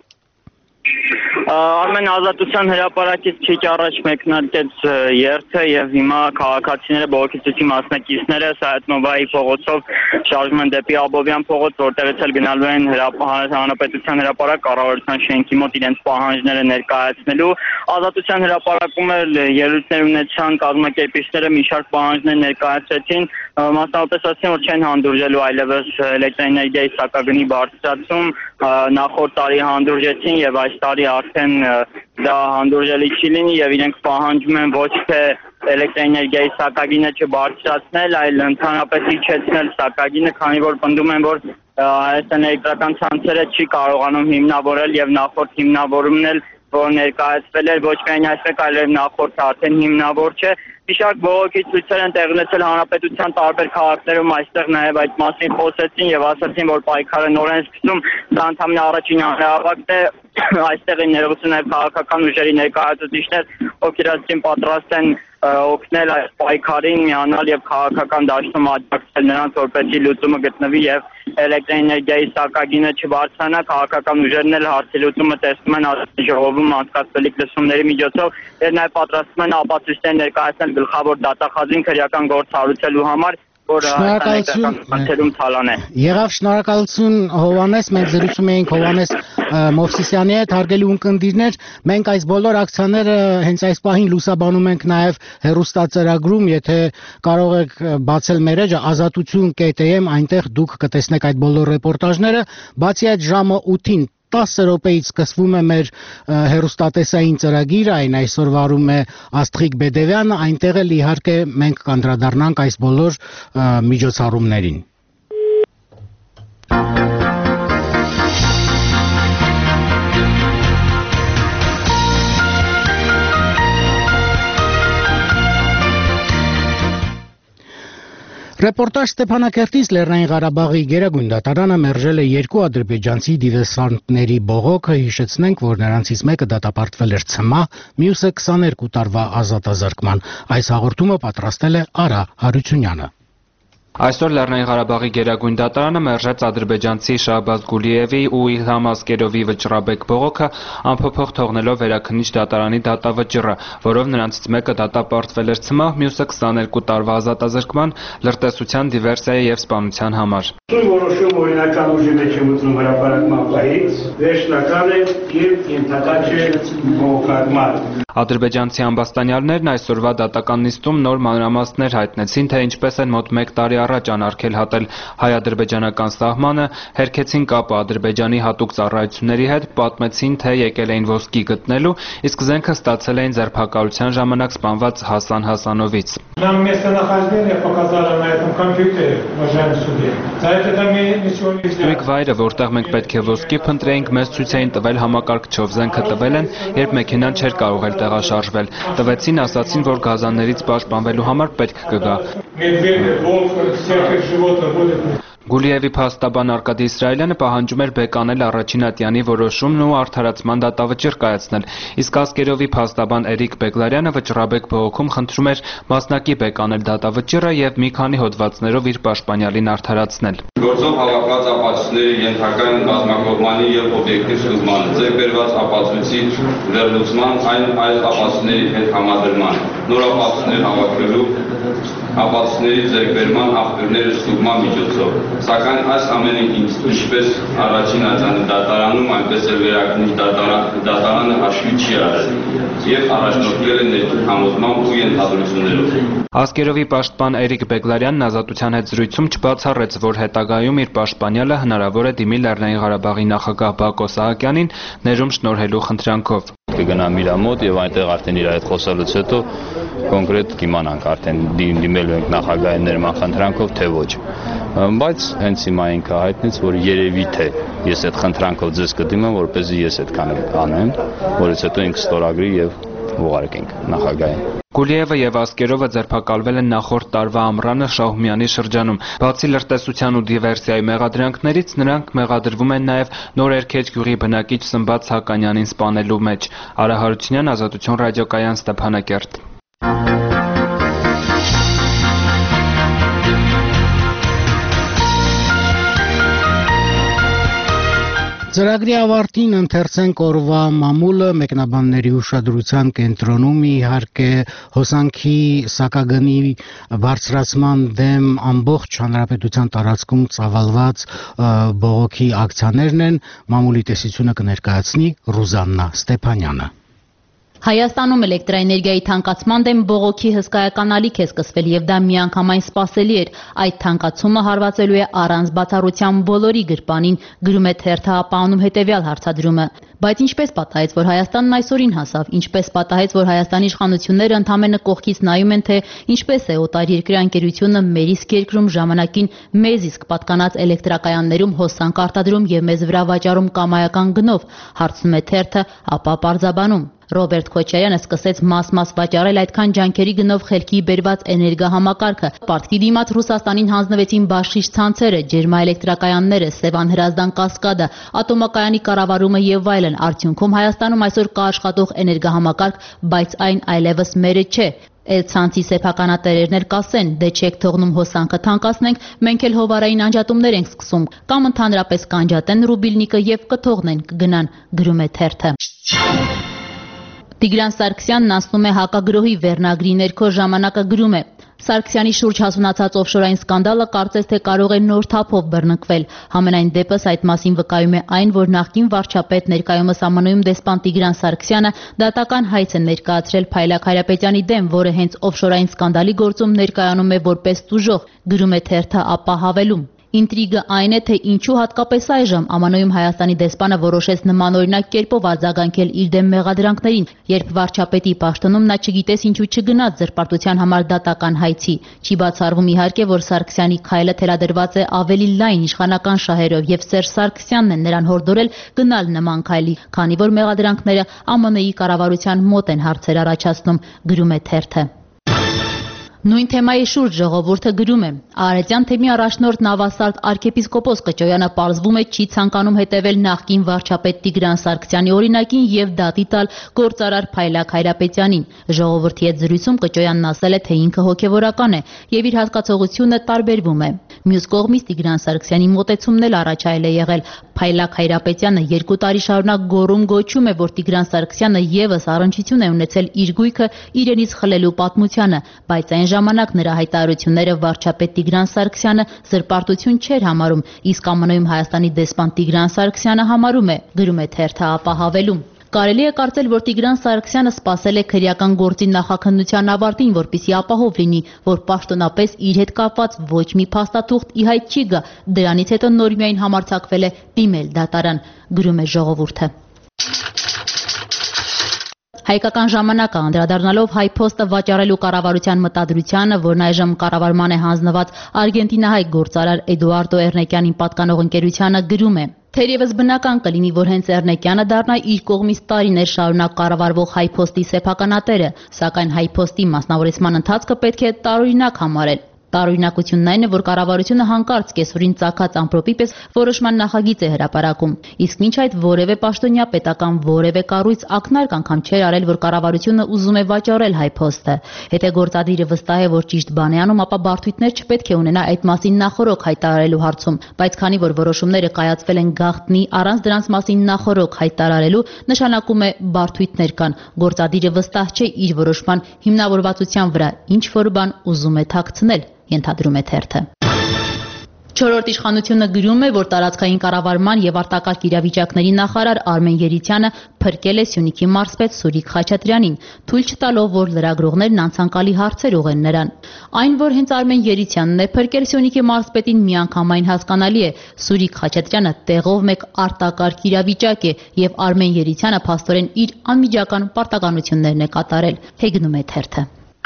Արմեն, Ազատության հրապարակից քիչ առաջ մեկնարկեց երթը եւ հիմա քաղաքացիները, բողոքի ցույցի մասնակիցները Սայաթ-Նովայի փողոցով շարժվում են դեպի Աբովյան փողոց, որտեղից էլ գնալու են Հանրապետության հրապարակ կառավարության շենքի մոտ իրենց պահանջները ներկայացնելու։ Ազատության հրապարակում էլ ելույթներ ունեցան կազմակերպիչները, մի շարք պահանջներ ներկայացրեցին, մասնավորապես ասեն, որ չեն հանդուրժելու այլևս էլեկտրաէներգիայի սակագնի բարձրացում, նախորդ տարի հանդուրժեցին եւ այս տարի արդեն դա հանդուրժելի չի լինի եւ իրենք պահանջում են ոչ թե էլեկտրաէներգիայի սակագինը չբարձրացնել, այլ ընդհանրապես իջեցնել սակագինը, քանի որ պնդում են, որ Հայաստան էլեկտրական ցանցերը չի կարողանում հիմնավորել եւ նախորդ հիմնավորումն էլ որ ներկայացվել էր ոչ միայն այսպես, այլև նախորդը արդեն հիմնավոր չէ։ Մի շարք բողոքի ցույցեր են տեղի ունեցել հանրապետության տարբեր քաղաքներում, այստեղ նաև այդ մասին խոսեցին եւ ասացին, որ պայքարը նոր են սկսում, դա ընդհանրապես առաջին հանրահավաքն է, այստեղ են ներողություն նաև քաղաքական ուժերի ներկայացուցիչներ, ովքեր ասին պատրաստ են օգնել այս պայքարին, միանալ եւ քաղաքական դաշտում աջակցել նրանց, որպեսզի լուծումը գտնվի եւ էլեկտրաէներգիայի սակագինը չբարձրանա, քաղաքական ուժերն էլ հարցի լուծումը տեսնում են ժողովում անցկացվելիք լսումների միջոցով եւ նաեւ պատրաստվում են ապացույցներ ներկայացնել գլխավոր դատախազին քրեական գործ հարուցելու համար, որ շնորհակալություն թալան է։ Եղավ, շնորհակալություն Հովհաննես, մենք զրուցում էինք Հովհաննես Մովսիսյանի հետ, հարգելի ունկնդիրներ, մենք այս բոլոր ակցիաները հենց այս պահին լուսաբանում ենք նաև հեռուստածրագրում, եթե կարող եք բացել մեր էջը ազատություն կետ էմ, այնտեղ դուք կտեսնեք այդ բոլոր ռեպորտաժները, բացի այդ ժամը ութին տասը րոպեից սկսվում է մեր հեռուստատեսային ծրագիրը, այն այսօր վարում է Աստղիկ Բեդևյանը, այնտեղ էլ իհարկե մենք կանդրադառնանք այս բոլոր միջոցառումներին։ Ռեպորտաժ Ստեփանակերտից Լեռնային Ղարաբաղի Գերագույն դատարանը մերժել է երկու ադրբեջանցի դիվերսանտների բողոքը, հիշեցնենք, որ նրանցից մեկը դատապարտվել էր ցմահ, մյուսը քսաներկու տարվա ազատազրկման։ Այս հաղորդումը պատրաստել է Արա Հարությունյանը։ Այսօր Լեռնային Ղարաբաղի Գերագույն դատարանը մերժեց ադրբեջանցի Շահբազ Գուլիևի ու Իլհամ Ասկերովի վճռաբեկ բողոքը, անփոփոխ թողնելով վերաքննիչ դատարանի դատավճիռը, որով նրանցից մեկը դատապարտվել էր ցմահ, մյուսը քսաներկու տարվա ազատազրկման, լրտեսության, դիվերսիայի եւ սպանության համար։ Որոշում օրինական ուժի մեջ է մտնում հրապարակման պահից, վերջնական է եւ ենթակա չէ բողոքարկման։ Ադրբեջանցի ամբաստանյալներն այսօրվա դատական նիստում նոր մանրամասներ հայտնեցին, թե ինչպես են մոտ մեկ տարի առաջ անարգել հատել հայ-ադրբեջանական սահմանը, հերքեցին կապը Ադրբեջանի հատուկ ծառայությունների հետ, պատմեցին, թե եկել էին ոսկի գտնելու, իսկ զենքը ստացել էին ձերբակալության ժամանակ սպանված Հասան Հասանովից։ Ստույգ վայրը, որտեղ մենք պետք է ոսկի փնտրեինք, մեզ ցույց էին տվել համակարգչով, զենքը տվել են, երբ մեքենան չէր կարող տեղաշարժվել, տվեցին, ասացին, որ գազաններից պաշտպանվելու համար պետք կգա։ Գուլիևի փաստաբան Արկադի Իսրայելյանը պահանջում էր բեկանել առաջին ատյանի որոշումն ու արդարացման դատավճիռ կայացնել, իսկ Ասկերովի փաստաբան Էրիկ Բեգլարյանը վճռաբեկ բողոքում խնդրում էր մասնակի բեկանել դատավճիռը եւ մի քանի հոդվածներով իր պաշտպանյալին արդարացնել։ Գործով հավաքված ապացույցների ենթական բազմակողմանի եւ օբյեկտիվ ստուգման, ձեռք բերված ապացույցի վերլուծման, այն այլ ապացույցների հետ համադրման, նոր ապացույցներ հավաքելու, ապացույցների ձեռքբերման աղբյուրները ստուգման միջոցով։ Սակայն այս ամենը ինչպես առաջին ատյանի դատարանում, այնպես էլ վերաքննիչ դատարանը հաշվի չի արել եւ առաջնորդվել է ներքին համոզմամբ ու ենթադրություններով։ Ասկերովի պաշտպան Էրիկ Բեգլարյանն ազատության հետ զրույցում չբացառեց, որ հետագայում իր պաշտպանյալը հնարավոր է դիմի Լեռնային Ղարաբաղի նախագահ Բակո Սահակյանին ներում շնորհելու խնդրանքով։ Կգնամ իր մոտ եւ այնտեղ արդեն իր հետ խոսալուց հետո կոնկրետ կիմանանք արդեն դիմելու ենք նախագահային ներման խնդրանքով թե ոչ։ Բայց հենց հիմա ինքը հայտնեց, որ երևի թե ես այդ խնդրանքով ձեզ կդիմեմ, որպեսզի ես այդքան անեմ, որից հետո ինքը ստորագրի եւ ուղարկենք նախագահային։ Գուլիևը եւ Ասկերովը ձերբակալվել են նախորդ տարվա ամռանը Շահումյանի շրջանում։ Բացի լրտեսության ու դիվերսիայի մեղադրանքներից, նրանք մեղադրվում են նաեւ Նորերքեջ գյուղի բնակիչ Սմբաց Հականյանին սպանելու մեջ։ Արա Հարությունյան, Ազատություն ռադիոկայան, Ստեփանակերտ։ Ծրագրի ավարտին ընթերցենք օրվա մամուլը մեկնաբանների ուշադրության կենտրոնում իհարկե հոսանքի սակագնի բարձրացման դեմ ամբողջ հանրապետության տարածքում ծավալված բողոքի ակցիաներն են, մամուլի տեսությունը կներկայացնի Ռուզաննա Ստեփանյանը։ Հայաստանում էլեկտրաէներգիայի թանկացման դեմ բողոքի հսկայական ալիք է սկսվել եւ դա միանգամայն սպասելի էր։ Այդ թանկացումը հարվածելու է առանց բացառության բոլորի գրպանին, գրում է թերթը ապանում հետեւյալ հարցադրումը։ Բայց ինչպես պատահեց, որ Հայաստանն այսօրին հասավ, ինչպես պատահեց, որ Հայաստանի իշխանությունները ընդամենը կողքից նայում են, թե ինչպես է օտարերկրյա ընկերությունը մեր իսկ երկրում ժամանակին մեզ իսկ պատկանած էլեկտրակայաններում հոսանք արտադրում եւ մեզ վրա վաճառում կամայական գնով, հարցնում է թերթը, ապա պարզաբանում։ Ռոբերտ Քոչարյանը սկսեց մաս-մաս վաճառել այդքան ջանքերի գնով խելքի բերված էներգահամակարգը։ Պարտքի դիմաց Ռուսաստանին հանձնվեցին բաշխիչ ցանցերը, ջերմաէլեկտրակայանները, Սևան Հրազդան կասկադը, ատոմակայանի կառավարումը եւ այլն։ Արդյունքում Հայաստանում այսօր կա աշխատող էներգահամակարգ, բայց այն այլևս մերը չէ։ Էլցանցի սեփականատերերն էլ կասեն, դե չեք թողնում հոսանքը թանկացնենք, մենք էլ հովարային անջատումներ ենք սկսում, կամ ընդհանրապես կանջատեն ռուբիլնիկը եւ կթողնեն, կգնան, գրում է թերթը։ Տիգրան Սարգսյանն ասում է հակագրոհի վերնագրի ներքո ժամանակը գրում է. Սարգսյանի շուրջ հասունացած օֆշորային սկանդալը կարծես թե կարող է նոր թափով բռնկվել։ Համենայն դեպս այդ մասին վկայում է այն, որ նախկին վարչապետ ներկայումս ԱՄՆ-ում դեսպան Տիգրան Սարգսյանը դատական հայց է ներկայացրել Փայլակ Հայրապետյանի դեմ, որը հենց օֆշորային սկանդալի գործում ներկայանում է որպես տուժող, գրում է թերթը, ապա հավելում. Ինտրիգը այն է, թե ինչու հատկապես այժմ ԱՄՆ-ում Հայաստանի դեսպանը որոշեց նմանօրինակ կերպով արձագանքել իր դեմ մեղադրանքներին, երբ վարչապետի պաշտոնում նա չգիտես ինչու չգնաց զրպարտության համար դատական հայցի։ Չի բացառվում իհարկե, որ Սարգսյանի քայլը թելադրված է ավելի լայն իշխանական շահերով եւ Սերժ Սարգսյանն է նրան հորդորել գնալ նման քայլի, քանի որ մեղադրանքները ԱՄՆ-ի կառավարության մոտ են հարցեր առաջացնում, գրում է թերթը։ Նույն թեմայի շուրջ ժողովուրդը գրում է. Արարատյան թեմի առաջնորդ նավասարդ arczepiskopos Կճոյանը պարզվում է չի ցանկանում հետևել նախկին վարչապետ Տիգրան Սարգսյանի օրինակին եւ դատի տալ գործարար Փայլակ Հայրապետյանին։ Ժողովրդի հետ զրույցում Կճոյանն ասել է, թե ինքը հոգեվորական է եւ իր հասկացողությունը տարբերվում է։ Մյուս կողմից Տիգրան Սարգսյանի մոտեցումն էլ առաջայել է եղել։ Փայլակ Հայրապետյանը երկու տարի շարունակ գոռում գոչում է, որ Տիգրան Սարգսյանը եւս առնչություն է ունեցել իր գույքը իրենից խլելու պատմությանը, բայց այն ժամանակ նրա հայտարարությունները վարչապետ Տիգրան Սարգսյանը զրպարտություն չէր համարում, իսկ ԱՄՆ-ում Հայաստանի դեսպան Տիգրան Սարգսյանը համարում է, գրում է թերթը, ապա հավելում. Կարելի է կարծել, որ Տիգրան Սարգսյանը սպասել է քրեական գործի նախաքննության ավարտին, որպեսզի ապահով լինի, որ պաշտոնապես իր հետ կապված ոչ մի փաստաթուղթ ի հայտ չի գա, դրանից հետո նոր միայն համարձակվել է դիմել դատարան, գրում է ժողովուրդը։ Հայկական ժամանակը անդրադառնալով Հայփոստը վաճառելու կառավարության մտադրությանը, որն այժմ կառավարման է հանձնված արգենտինահայ գործարար Էդուարդո Էրնեկյանին պատկանող ընկերությանը, գրում է. Թերևս բնական կլինի, որ հենց Էրնեկյանը դառնա իր կողմից տարիներ շարունակ կառավարվող Հայփոստի սեփականատերը, սակայն Հայփոստի մասնավորեցման ընթացքը պետք է տարօրինակ համարել։ Տարօրինակությունն այն է, որ կառավարությունը հանկարծ կեսօրին ծագած ամպրոպի պես որոշման նախագիծ է հրապարակում, իսկ մինչ այդ որևէ պաշտոնյա պետական որևէ կառույց ակնարկ անգամ չէր արել, որ կառավարությունը ուզում է վաճառել հայփոստը։ Եթե գործադիրը վստահ է, որ ճիշտ բան է անում, ապա բարդույթներ չպետք է ունենա այդ մասին նախօրոք հայտարարելու հարցում, բայց քանի որ որոշումները կայացվել են գաղտնի առանց դրանց մասին նախօրոք հայտարարելու, նշանակում է բարդույթներ կան։ Գործադիրը վստահ չէ իր որոշման հիմնավորվածության վրա, ինչ որ բան ուզում է թաքցնել, ենթադրում է թերթը։ Չորրորդ իշխանությունը գրում է, որ տարածքային կառավարման եւ արտակարգ իրավիճակների նախարար Արմեն Երիցյանը փրկել է Սյունիքի մարզպետ Սուրիկ Խաչատրյանին, թույլ չտալով, որ լրագրողներն անցանկալի հարցեր ուղղեն նրան։ Այն, որ հենց Արմեն Երիցյանն է փրկել Սյունիքի մարզպետին, միանգամայն հասկանալի է։ Սուրիկ Խաչատրյանը տեղով մեկ արտակարգ իրավիճակ է եւ Արմեն Երիցյանը փաստորեն իր անմիջական պարտականություններն է կատարել, հեգնում է թերթը։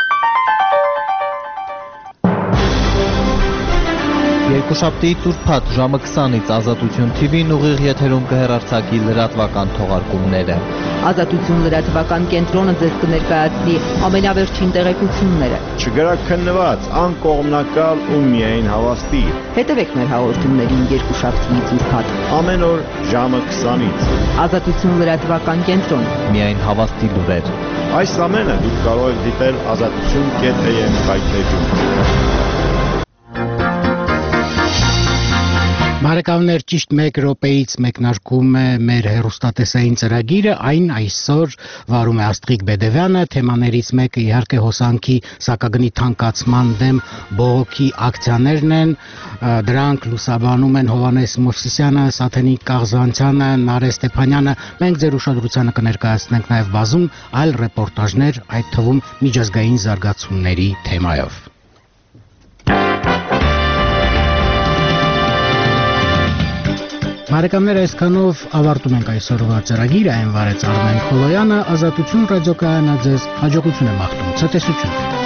Երկուշաբթի ծուրփաթ ժամը քսանից Ազատություն թի վին ուղիղ եթերում կհեռարձակի լրատվական թողարկումները։ Ազատություն լրատվական կենտրոնը ձեզ կներկայացնի ամենավերջին տեղեկությունները։ Չգրաքննված, անկողմնակալ ու միայն հավաստի։ Հետևեք մեր հաղորդումներին երկուշաբթի ծուրփաթ։ Ամեն օր ժամը քսանից։ Ազատություն լրատվական կենտրոն։ Միայն հավաստի լուրեր։ Այս ամենը դուք կարող եք դիտել ազատություն կետ am կայքէջում։ Բարեկամներ, ճիշտ մեկ րոպեից մեկնարկում է մեր հեռուստատեսային ծրագիրը, այն այսօր վարում է Աստղիկ Բեդևյանը, թեմաներից մեկը իհարկե հոսանքի սակագնի թանկացման դեմ բողոքի ակցիաներն են, դրանք լուսաբանում են Հովհաննես Մովսիսյանը, Սաթենիկ Կաղզանցյանը, Նարէ Ստեփանյանը, մենք ձեր ուշադրությանը կներկայացնենք նաև բազում այլ ռեպորտաժներ, այդ թվում միջազգային զարգացումների թեմայով։ Բարեկամներ, այսքանով ավարտում ենք այսօրվա ծրագիրը, այն վարեց Արմեն Խոլոյանը, Ազատություն ռադիոկայանը ձեզ հաջողություն է մաղթում, ցտեսություն։